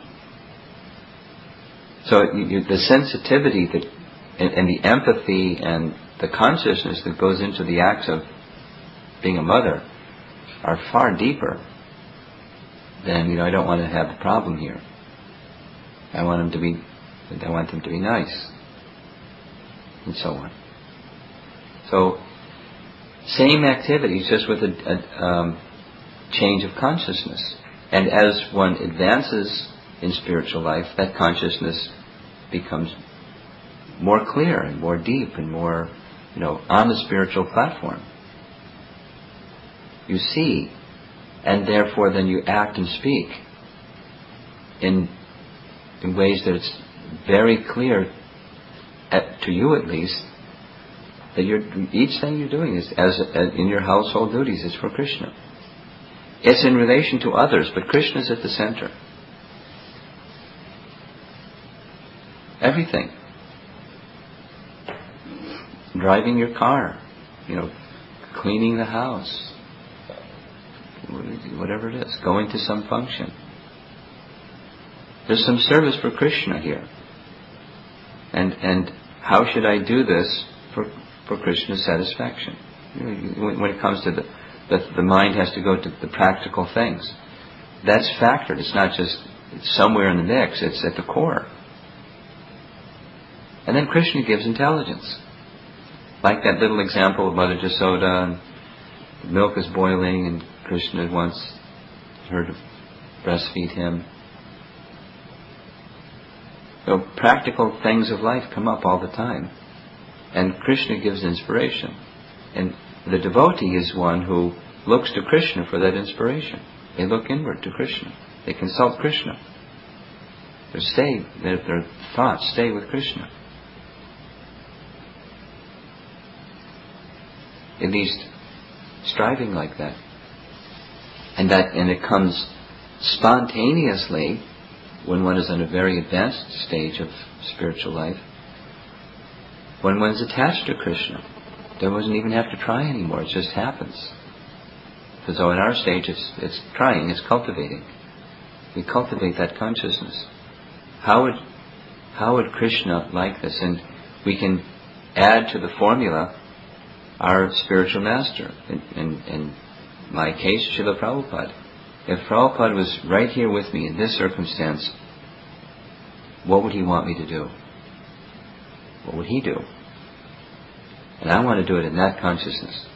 So the sensitivity and the empathy and the consciousness that goes into the acts of being a mother are far deeper than I don't want to have a problem here. I want them to be nice, and so on. So same activities, just with a change of consciousness. And as one advances in spiritual life, that consciousness becomes more clear and more deep and more, on the spiritual platform. You see, and therefore then you act and speak in ways that it's very clear, to you at least, that each thing you're doing is as in your household duties is for Krishna. It's in relation to others, but Krishna is at the center. Everything. Driving your car, cleaning the house, whatever it is, going to some function. There's some service for Krishna here. And how should I do this for Krishna's satisfaction? When it comes to the mind has to go to the practical things. That's factored. It's not just somewhere in the mix. It's at the core. And then Krishna gives intelligence. Like that little example of Mother Jasoda, and the milk is boiling and Krishna wants her to breastfeed him. So practical things of life come up all the time. And Krishna gives inspiration. And the devotee is one who looks to Krishna for that inspiration. They look inward to Krishna. They consult Krishna. Their thoughts stay with Krishna. At least striving like that. And it comes spontaneously when one is in a very advanced stage of spiritual life. When one is attached to Krishna, there doesn't even have to try anymore. It just happens. Because in our stage, it's trying, it's cultivating. We cultivate that consciousness. How would Krishna like this? And we can add to the formula our spiritual master. In my case, Srila Prabhupada. If Prabhupada was right here with me in this circumstance, what would he want me to do? What would he do? And I want to do it in that consciousness.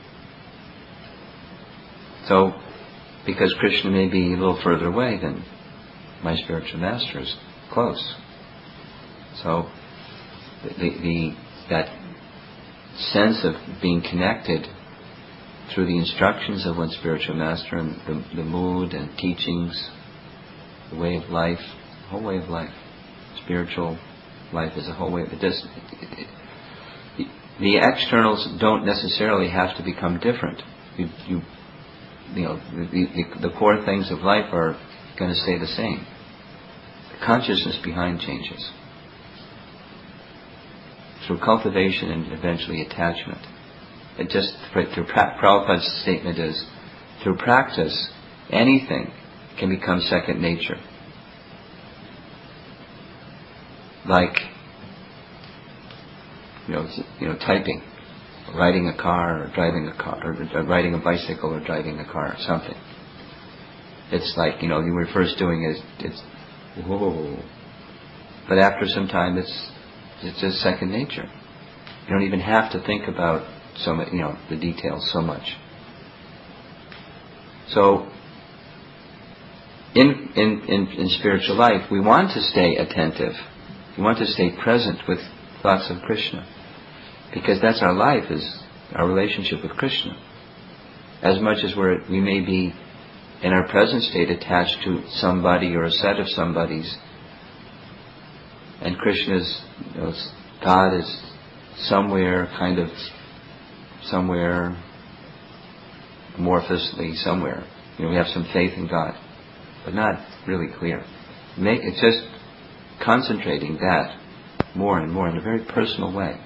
So, because Krishna may be a little further away than my spiritual master is close. So, that sense of being connected through the instructions of one's spiritual master and the mood and teachings, the way of life, the whole way of life. Spiritual life is a whole way of it. The externals don't necessarily have to become different. The core things of life are going to stay the same. The consciousness behind changes through cultivation and eventually attachment. It just, Prabhupada's statement is, through practice, anything can become second nature. Like, typing, riding a car, or driving a car, or riding a bicycle, or driving a car, or something. It's like, you were first doing it's whoa. But after some time, it's just second nature. You don't even have to think about so much, the details so much. So, in spiritual life, we want to stay attentive. We want to stay present with thoughts of Krishna, because that's our life, is our relationship with Krishna. As much as we may be in our present state attached to somebody or a set of somebodies, and Krishna's, God is somewhere amorphously somewhere. We have some faith in God, but not really clear. It's just concentrating that more and more in a very personal way,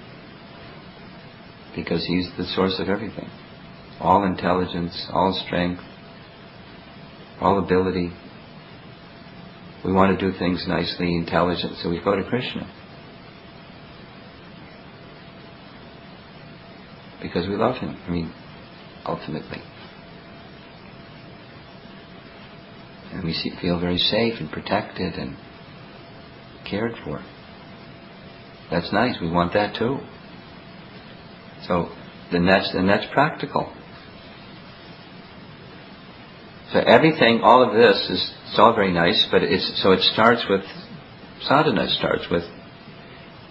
because He's the source of everything. All intelligence, all strength, all ability. We want to do things nicely, intelligent, so we go to Krishna. Because we love Him, ultimately. And we feel very safe and protected and cared for. That's nice, we want that too. So, then that's practical. So everything, all of this it's all very nice, but it starts with, sadhana starts with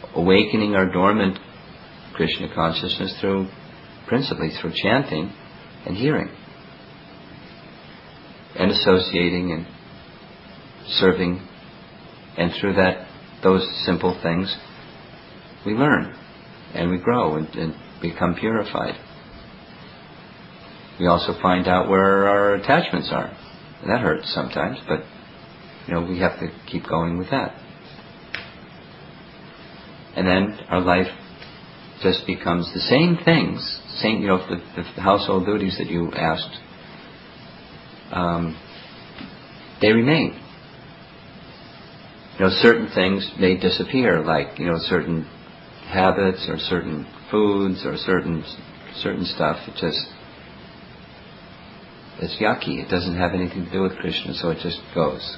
awakening our dormant Krishna consciousness principally through chanting, and hearing and associating and serving. And through those simple things, we learn and we grow and become purified. We also find out where our attachments are. That hurts sometimes, but we have to keep going with that. And then our life just becomes the same things, the household duties that you asked, they remain. Certain things may disappear, like, certain habits or certain foods or certain stuff. It's yucky. It doesn't have anything to do with Krishna, so it just goes.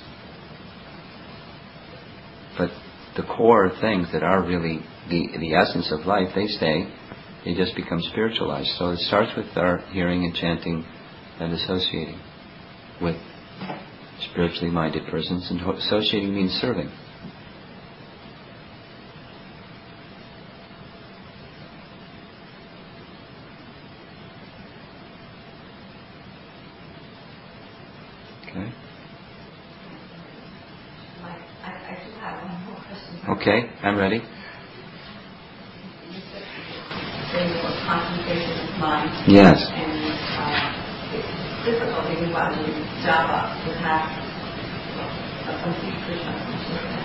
But the core things that are really the essence of life, they stay. They just become spiritualized. So it starts with our hearing and chanting and associating with spiritually minded persons. And associating means serving. Okay. I just have one more question. Okay, I'm ready. You said concentration of mind. Yes. And it's difficult even while doing japa to have a complete Krishna consciousness.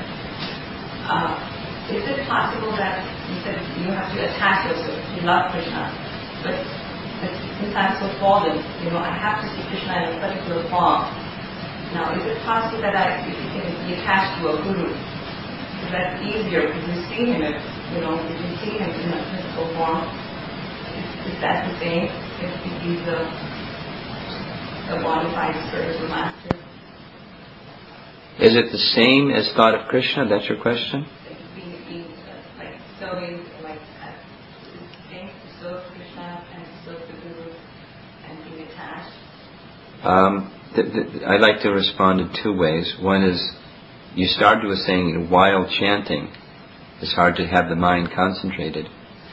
Is it possible that you said you have to attach yourself to love Krishna, but since I'm so fallen, I have to see Krishna in a particular form. Now, is it possible that if you can be attached to a guru, is that easier because you see him, if you see him in a physical form? Is that the same if he's a modified spiritual master? Is it the same as thought of Krishna? That's your question? Being like serving, like the same to serve Krishna and to serve the guru and being attached? I'd like to respond in two ways. One is, you started with saying while chanting, it's hard to have the mind concentrated.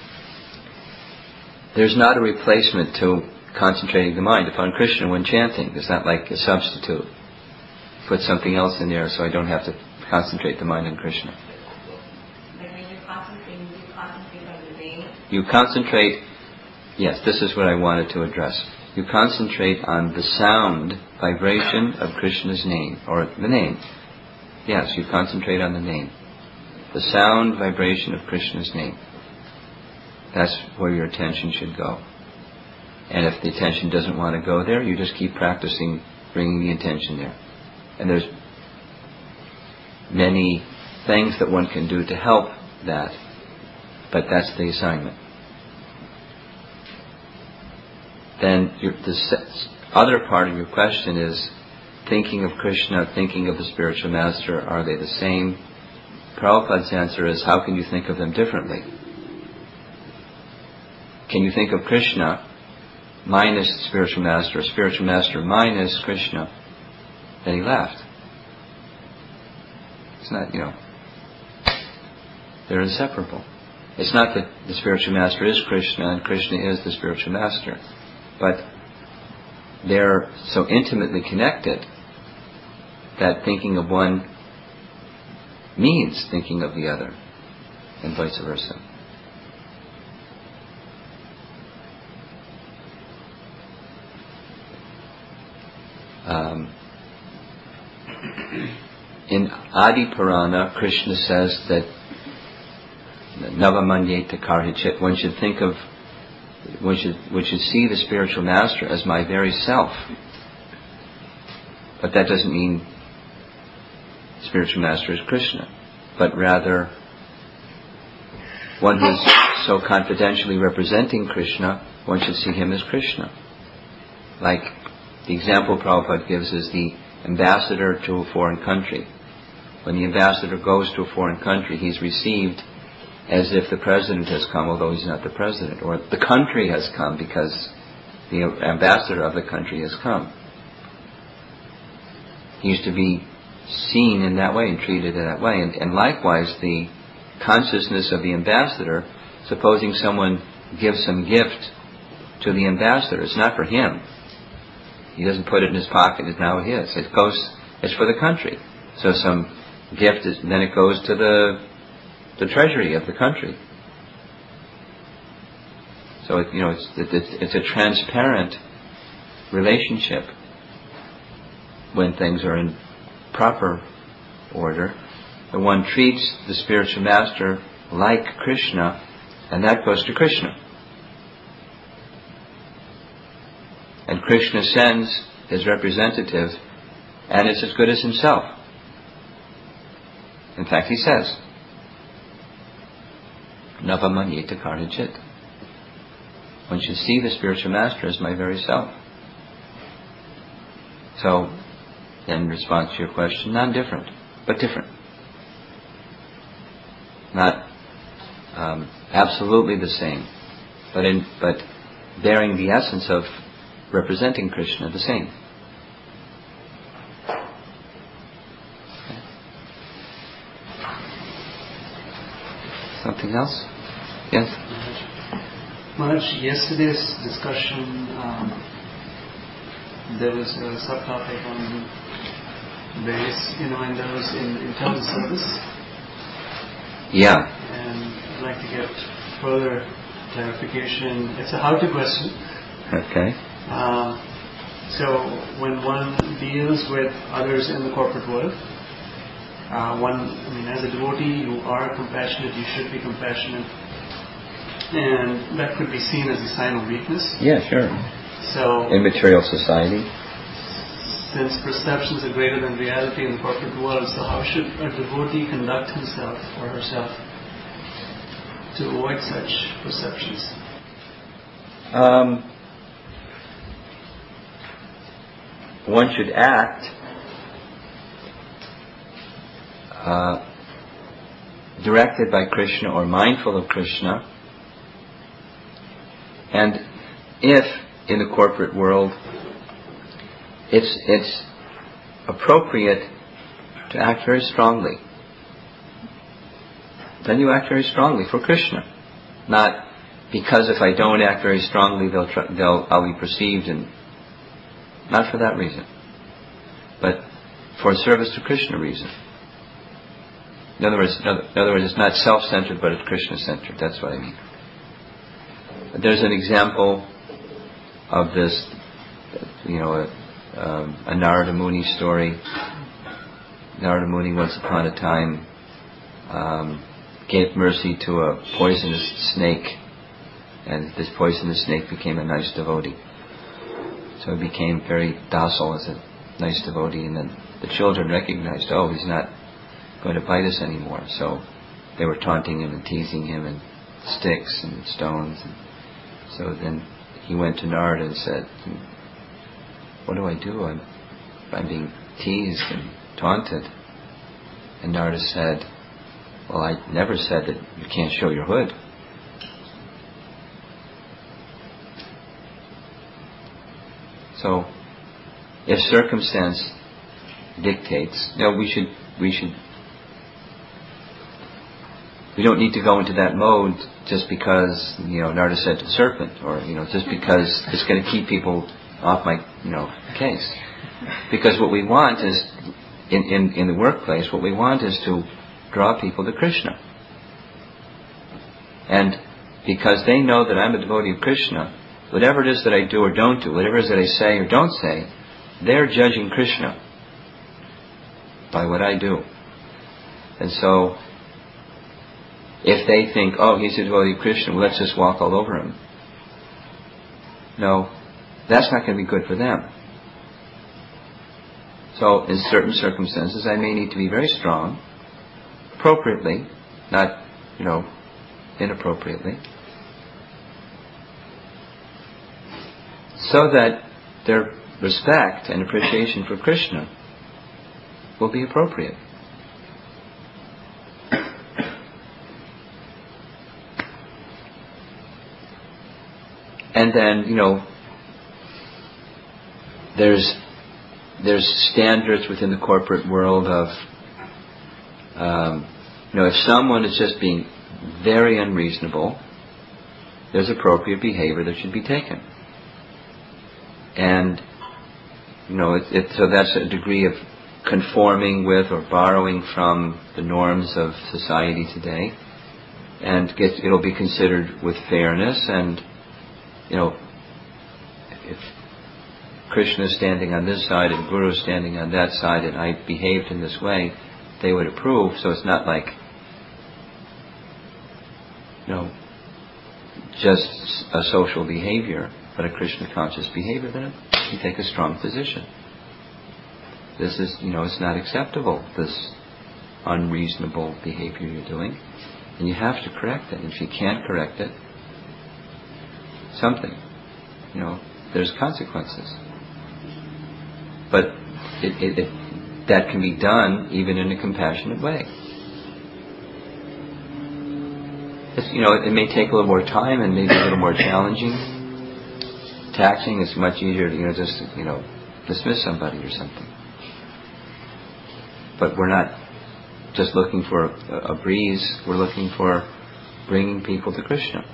There's not a replacement to concentrating the mind upon Krishna when chanting. It's not like a substitute. Put something else in there so I don't have to concentrate the mind on Krishna. Like when you're concentrating, you concentrate on the name? You concentrate, yes, this is what I wanted to address. You concentrate on the sound, vibration of Krishna's name, or the name. Yes, you concentrate on the name. The sound, vibration of Krishna's name. That's where your attention should go. And if the attention doesn't want to go there, you just keep practicing bringing the attention there. And there's many things that one can do to help that, but that's the assignment. Then the other part of your question is thinking of Krishna, thinking of the spiritual master, are they the same? Prabhupada's answer is, how can you think of them differently? Can you think of Krishna minus the spiritual master, or spiritual master minus Krishna? Then he left. It's not, they're inseparable. It's not that the spiritual master is Krishna and Krishna is the spiritual master, but they're so intimately connected that thinking of one means thinking of the other, and vice versa. In Adi Purana, Krishna says that Navamanyeta Karhichet, one should see the spiritual master as my very self. But that doesn't mean spiritual master is Krishna, but rather one who's so confidentially representing Krishna, one should see him as Krishna. Like the example Prabhupada gives is the ambassador to a foreign country. When the ambassador goes to a foreign country, he's received as if the president has come, although he's not the president, or the country has come because the ambassador of the country has come. He used to be seen in that way and treated in that way. And likewise, the consciousness of the ambassador, supposing someone gives some gift to the ambassador. It's not for him. He doesn't put it in his pocket. It's now his. It's for the country. So some gift then it goes to the treasury of the country. So it's a transparent relationship when things are in proper order. The one treats the spiritual master like Krishna, and that goes to Krishna. And Krishna sends his representative, and it's as good as himself. In fact, he says, Navamanyeta Karnachit. One should see the spiritual master as my very self. So, in response to your question, non-different, but different. Not absolutely the same, but bearing the essence of representing Krishna the same. Something else? Yes? Maharaj, yesterday's discussion, there was a subtopic on various endeavors in terms of service. Yeah. And I'd like to get further clarification. It's a how-to question. Okay. So when one deals with others in the corporate world, as a devotee, you are compassionate, you should be compassionate. And that could be seen as a sign of weakness. Yeah, sure. So, in material society. Since perceptions are greater than reality in the corporate world, so how should a devotee conduct himself or herself to avoid such perceptions? One should act directed by Krishna or mindful of Krishna. And if in the corporate world it's appropriate to act very strongly, then you act very strongly for Krishna. Not because if I don't act very strongly, I'll be perceived, and not for that reason, but for service to Krishna reason. In other words, it's not self-centered, but it's Krishna-centered. That's what I mean. There's an example of this, a Narada Muni story. Narada Muni once upon a time gave mercy to a poisonous snake, and this poisonous snake became a nice devotee. So he became very docile as a nice devotee, and then the children recognized, he's not going to bite us anymore. So they were taunting him and teasing him, and sticks and stones. So then he went to Narada and said, what do I do? I'm being teased and taunted. And Narada said, well, I never said that you can't show your hood. So, if circumstance dictates, we don't need to go into that mode just because, Narada said to the serpent, or, just because it's going to keep people off my, case. Because what we want is, in the workplace, what we want is to draw people to Krishna. And because they know that I'm a devotee of Krishna, whatever it is that I do or don't do, whatever it is that I say or don't say, they're judging Krishna by what I do. And so, if they think, he's a devotee of Krishna, let's just walk all over him. No, that's not going to be good for them. So, in certain circumstances, I may need to be very strong, appropriately, not, inappropriately, so that their respect and appreciation for Krishna will be appropriate. And then, there's standards within the corporate world of, if someone is just being very unreasonable, there's appropriate behavior that should be taken. And, so that's a degree of conforming with or borrowing from the norms of society today. And it'll be considered with fairness, and, if Krishna is standing on this side and Guru is standing on that side and I behaved in this way, they would approve. So it's not like, just a social behavior, but a Krishna conscious behavior. Then you take a strong position. This is, it's not acceptable, this unreasonable behavior you're doing, and you have to correct it. And if you can't correct it, there's consequences. But that can be done even in a compassionate way. It may take a little more time and maybe a little more challenging. Taxing is much easier to, just dismiss somebody or something. But we're not just looking for a breeze. We're looking for bringing people to Krishna.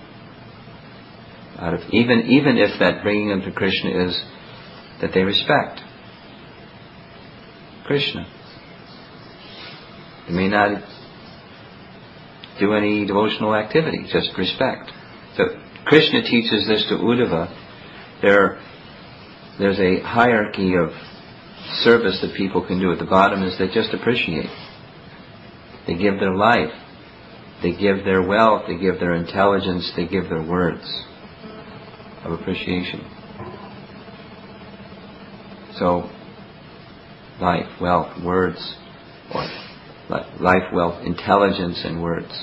Even if that bringing them to Krishna is that they respect Krishna. They may not do any devotional activity, just respect. So Krishna teaches this to Uddhava. There's a hierarchy of service that people can do. At the bottom is they just appreciate. They give their life. They give their wealth. They give their intelligence. They give their words of appreciation. So, life, wealth, words, or life, wealth, intelligence, and words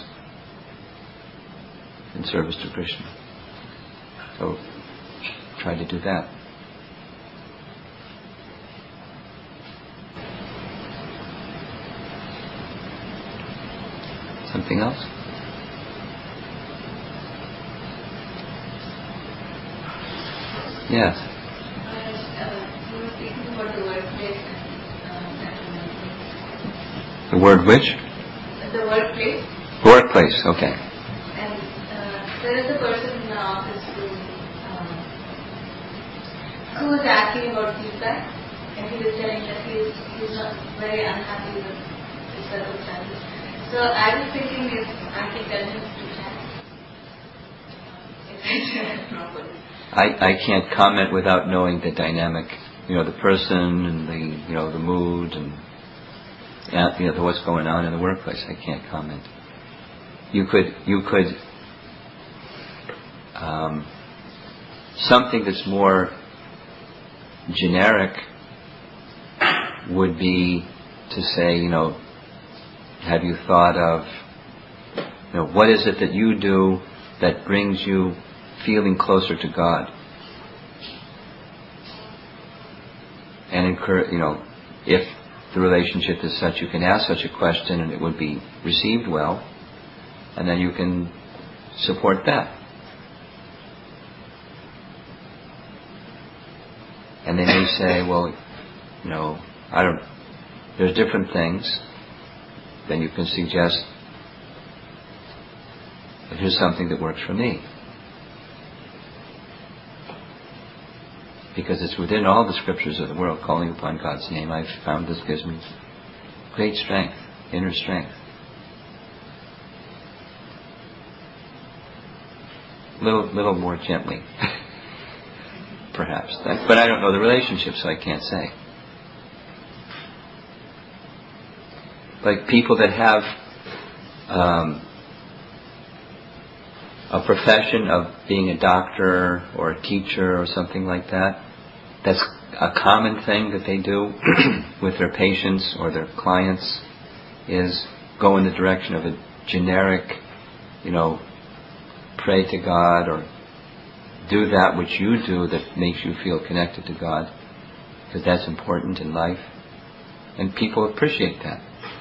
in service to Krishna. So, try to do that. Something else? Yes. You were speaking about the workplace. The word which? The workplace. Workplace, okay. And there is a person in the office who was asking about feedback, and he was telling that he's not very unhappy with his circumstances. So I was thinking if I can tell him to chat. If I do it properly. I can't comment without knowing the dynamic, the person and the mood and what's going on in the workplace. I can't comment. You could something that's more generic would be to say, have you thought of, what is it that you do that brings you feeling closer to God? And if the relationship is such, you can ask such a question and it would be received well, and then you can support that. And they may say, well, there's different things. Then you can suggest, but here's something that works for me. Because it's within all the scriptures of the world, calling upon God's name, I've found this gives me great strength, inner strength. Little more gently, perhaps. But I don't know the relationship, so I can't say. Like people that have a profession of being a doctor or a teacher or something like that, that's a common thing that they do with their patients or their clients, is go in the direction of a generic, pray to God or do that which you do that makes you feel connected to God, because that's important in life. And people appreciate that.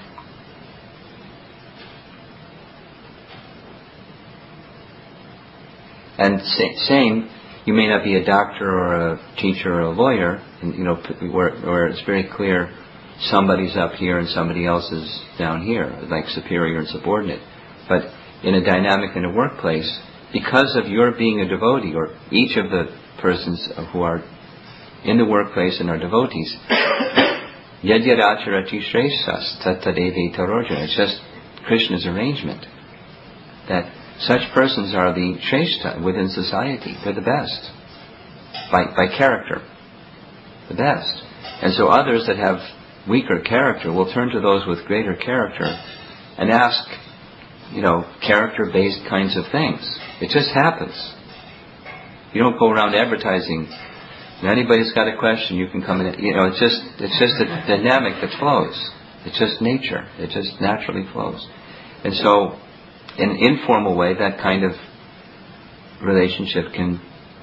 And same, you may not be a doctor or a teacher or a lawyer, and where it's very clear somebody's up here and somebody else is down here, like superior and subordinate. But in a dynamic in a workplace, because of your being a devotee, or each of the persons who are in the workplace and our devotees. Yadyaracharati shreshas tattadeve tarojana. It's just Krishna's arrangement that such persons are the shreshta within society. They're the best. By character. The best. And so others that have weaker character will turn to those with greater character and ask, character-based kinds of things. It just happens. You don't go around advertising. If anybody's got a question, you can come in. It's just a dynamic that flows. It's just nature. It just naturally flows. And so, in an informal way, that kind of relationship can,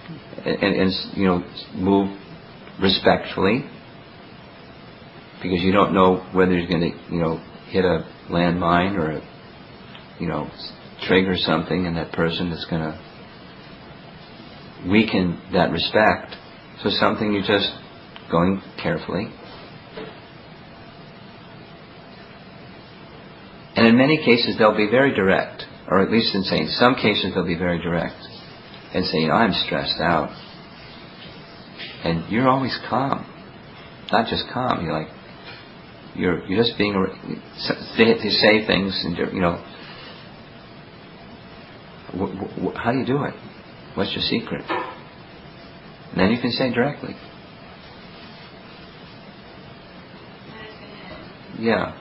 move respectfully, because you don't know whether you're going to, hit a landmine or trigger something in that person that's going to weaken that respect. So something you're just going carefully. And in many cases they'll be very direct, or at least in some cases they'll be very direct and say, I'm stressed out. And you're always calm. Not just calm, you're just being, to say things and, how do you do it? What's your secret? And then you can say directly. Yeah.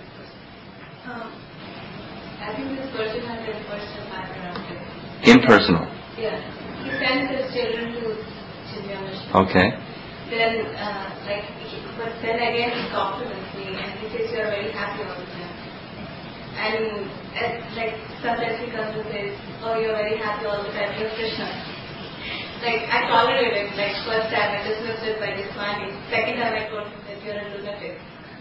I think this person has an impersonal background. Impersonal. Yeah. He sends his children to Chindya Mission. Okay. Then, but then again he compliments me and he says you're very happy all the time. And sometimes he comes and says, oh, you're very happy all the time, you're Krishna. I tolerated it. First time I dismissed it by just smiling. Second time I told him that you're a lunatic.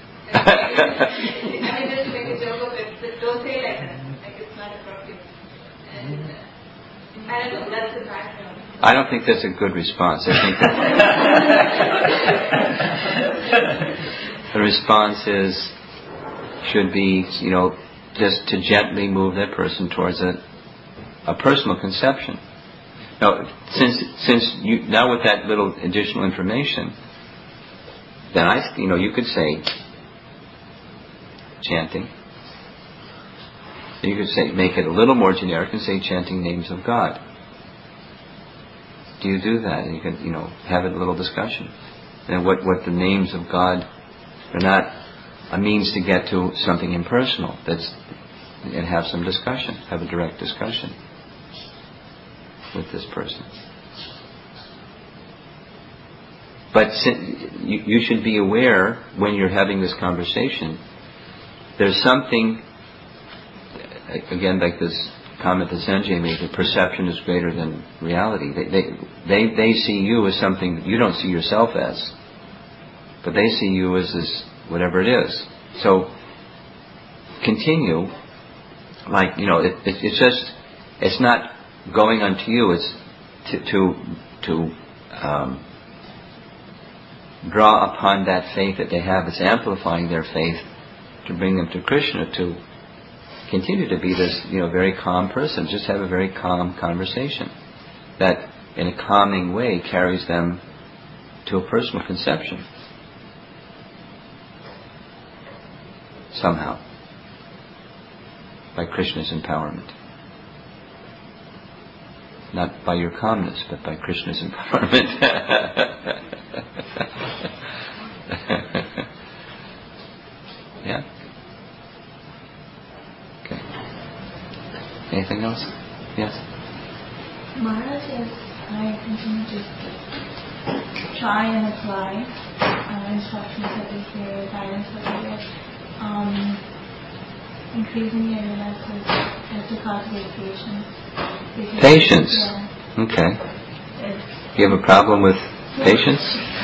Just to make a joke of it, but don't say like that. It's not appropriate. And I don't know, that's the background. I don't think that's a good response. I think that the response should be, just to gently move that person towards a personal conception. Now, now with that little additional information, then you could say chanting. You could make it a little more generic and say chanting names of God. Do you do that? And you can, have a little discussion. And what the names of God are not a means to get to something impersonal. And have some discussion, have a direct discussion with this person. But you should be aware when you're having this conversation, there's something, again, like this comment that Sanjay made, that perception is greater than reality. They see you as something that you don't see yourself as, but they see you as this, whatever it is. So continue, it's not going unto you, it's to draw upon that faith that they have. It's amplifying their faith to bring them to Krishna, to continue to be this, very calm person. Just have a very calm conversation that, in a calming way, carries them to a personal conception. Somehow. By Krishna's empowerment. Not by your calmness, but by Krishna's empowerment. Yeah? Okay. Anything else? Yes? Maharaj, as I continue to try and apply instructions that we hear, guidance that we get, increasingly I realize that I have to cultivate patience. Patience? Yeah. Okay. You have a problem with patience?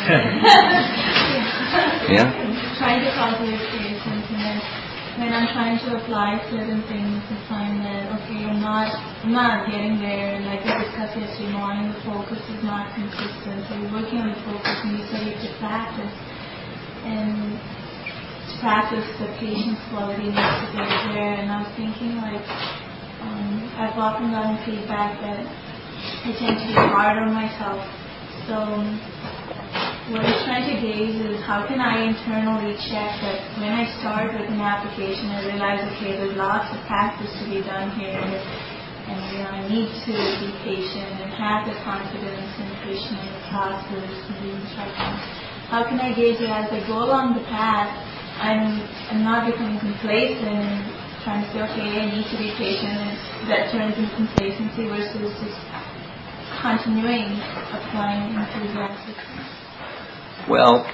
Yeah? Trying to cultivate patience, and then when I'm trying to apply certain things to find that, okay, I'm not getting there, and like we discussed yesterday morning, the focus is not consistent, so you're working on the focus and you say to practice, and to practice the patience quality needs to get there, and I was thinking I've often gotten feedback that I tend to be hard on myself, so what I'm trying to gauge is how can I internally check that when I start with an application, I realize, okay, there's lots of practice to be done here, and I need to be patient and have the confidence in Krishna and the process and the instructions. How can I gauge it as I go along the path? I'm not becoming complacent and trying to say, okay, I need to be patient, and that turns into complacency versus just continuing applying enthusiastically. Well,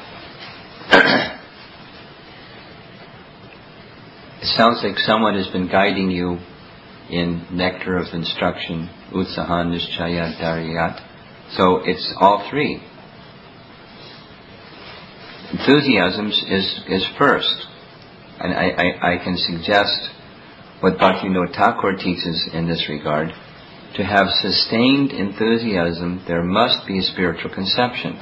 it sounds like someone has been guiding you in nectar of instruction, utsaha, nishchaya, dharyat. So it's all three. Enthusiasm is first. And I can suggest what Bhaktivinoda Thakur teaches in this regard. To have sustained enthusiasm, there must be a spiritual conception.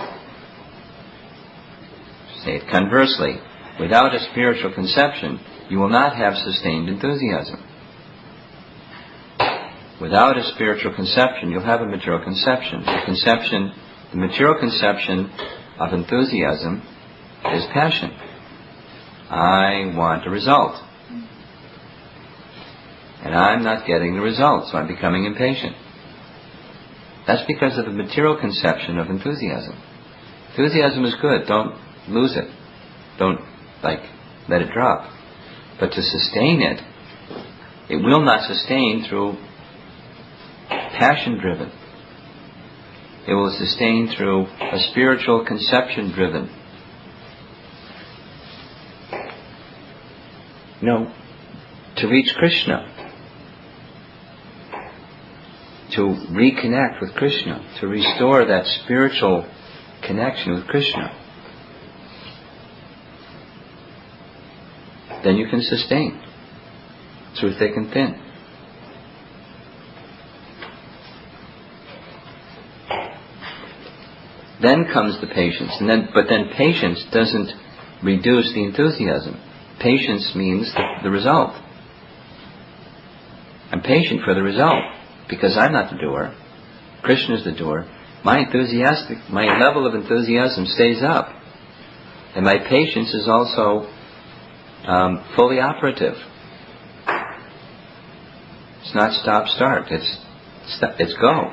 Say it conversely. Without a spiritual conception, you will not have sustained enthusiasm. Without a spiritual conception, you'll have a material conception. The material conception of enthusiasm is passion. I want a result. And I'm not getting the result, so I'm becoming impatient. That's because of the material conception of enthusiasm. Enthusiasm is good. Don't lose it. Don't, let it drop. But to sustain it, it will not sustain through passion-driven. It will sustain through a spiritual conception-driven. To reach Krishna, to reconnect with Krishna, to restore that spiritual connection with Krishna, then you can sustain through thick and thin. Then comes the patience, but then patience doesn't reduce the enthusiasm. Patience means the result. I'm patient for the result because I'm not the doer. Krishna is the doer. My level of enthusiasm stays up, and my patience is also fully operative. It's not stop-start. It's go.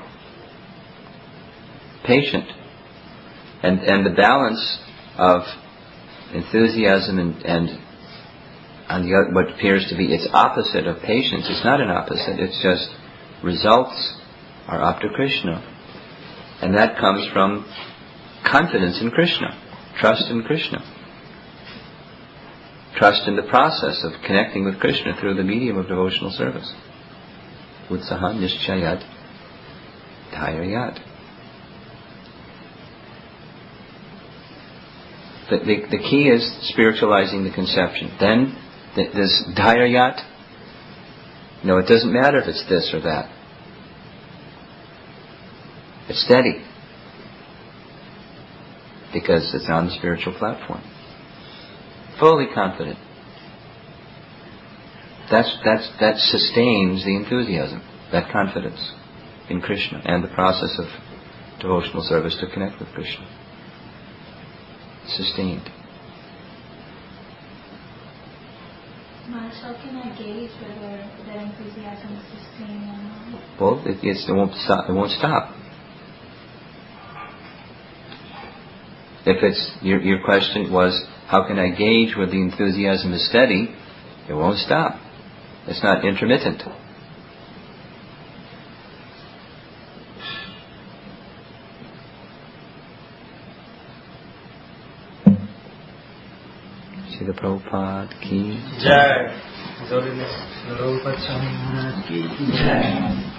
Patient, and the balance of enthusiasm and on what appears to be its opposite of patience. It's not an opposite. It's just results are up to Krishna, and that comes from confidence in Krishna, trust in Krishna, trust in the process of connecting with Krishna through the medium of devotional service. Utsaha nishchayat dharyat. The key is spiritualizing the conception. Then this dharyat, it doesn't matter if it's this or that. It's steady because it's on the spiritual platform. Fully confident. That sustains the enthusiasm, that confidence in Krishna and the process of devotional service to connect with Krishna. Sustained. Maharaj, how can I gauge whether that enthusiasm is sustained or not? Well, it won't stop. If it's your question was, how can I gauge whether the enthusiasm is steady? It won't stop. It's not intermittent. Srila Prabhupada ki Jai. Prabhupada ki Jai.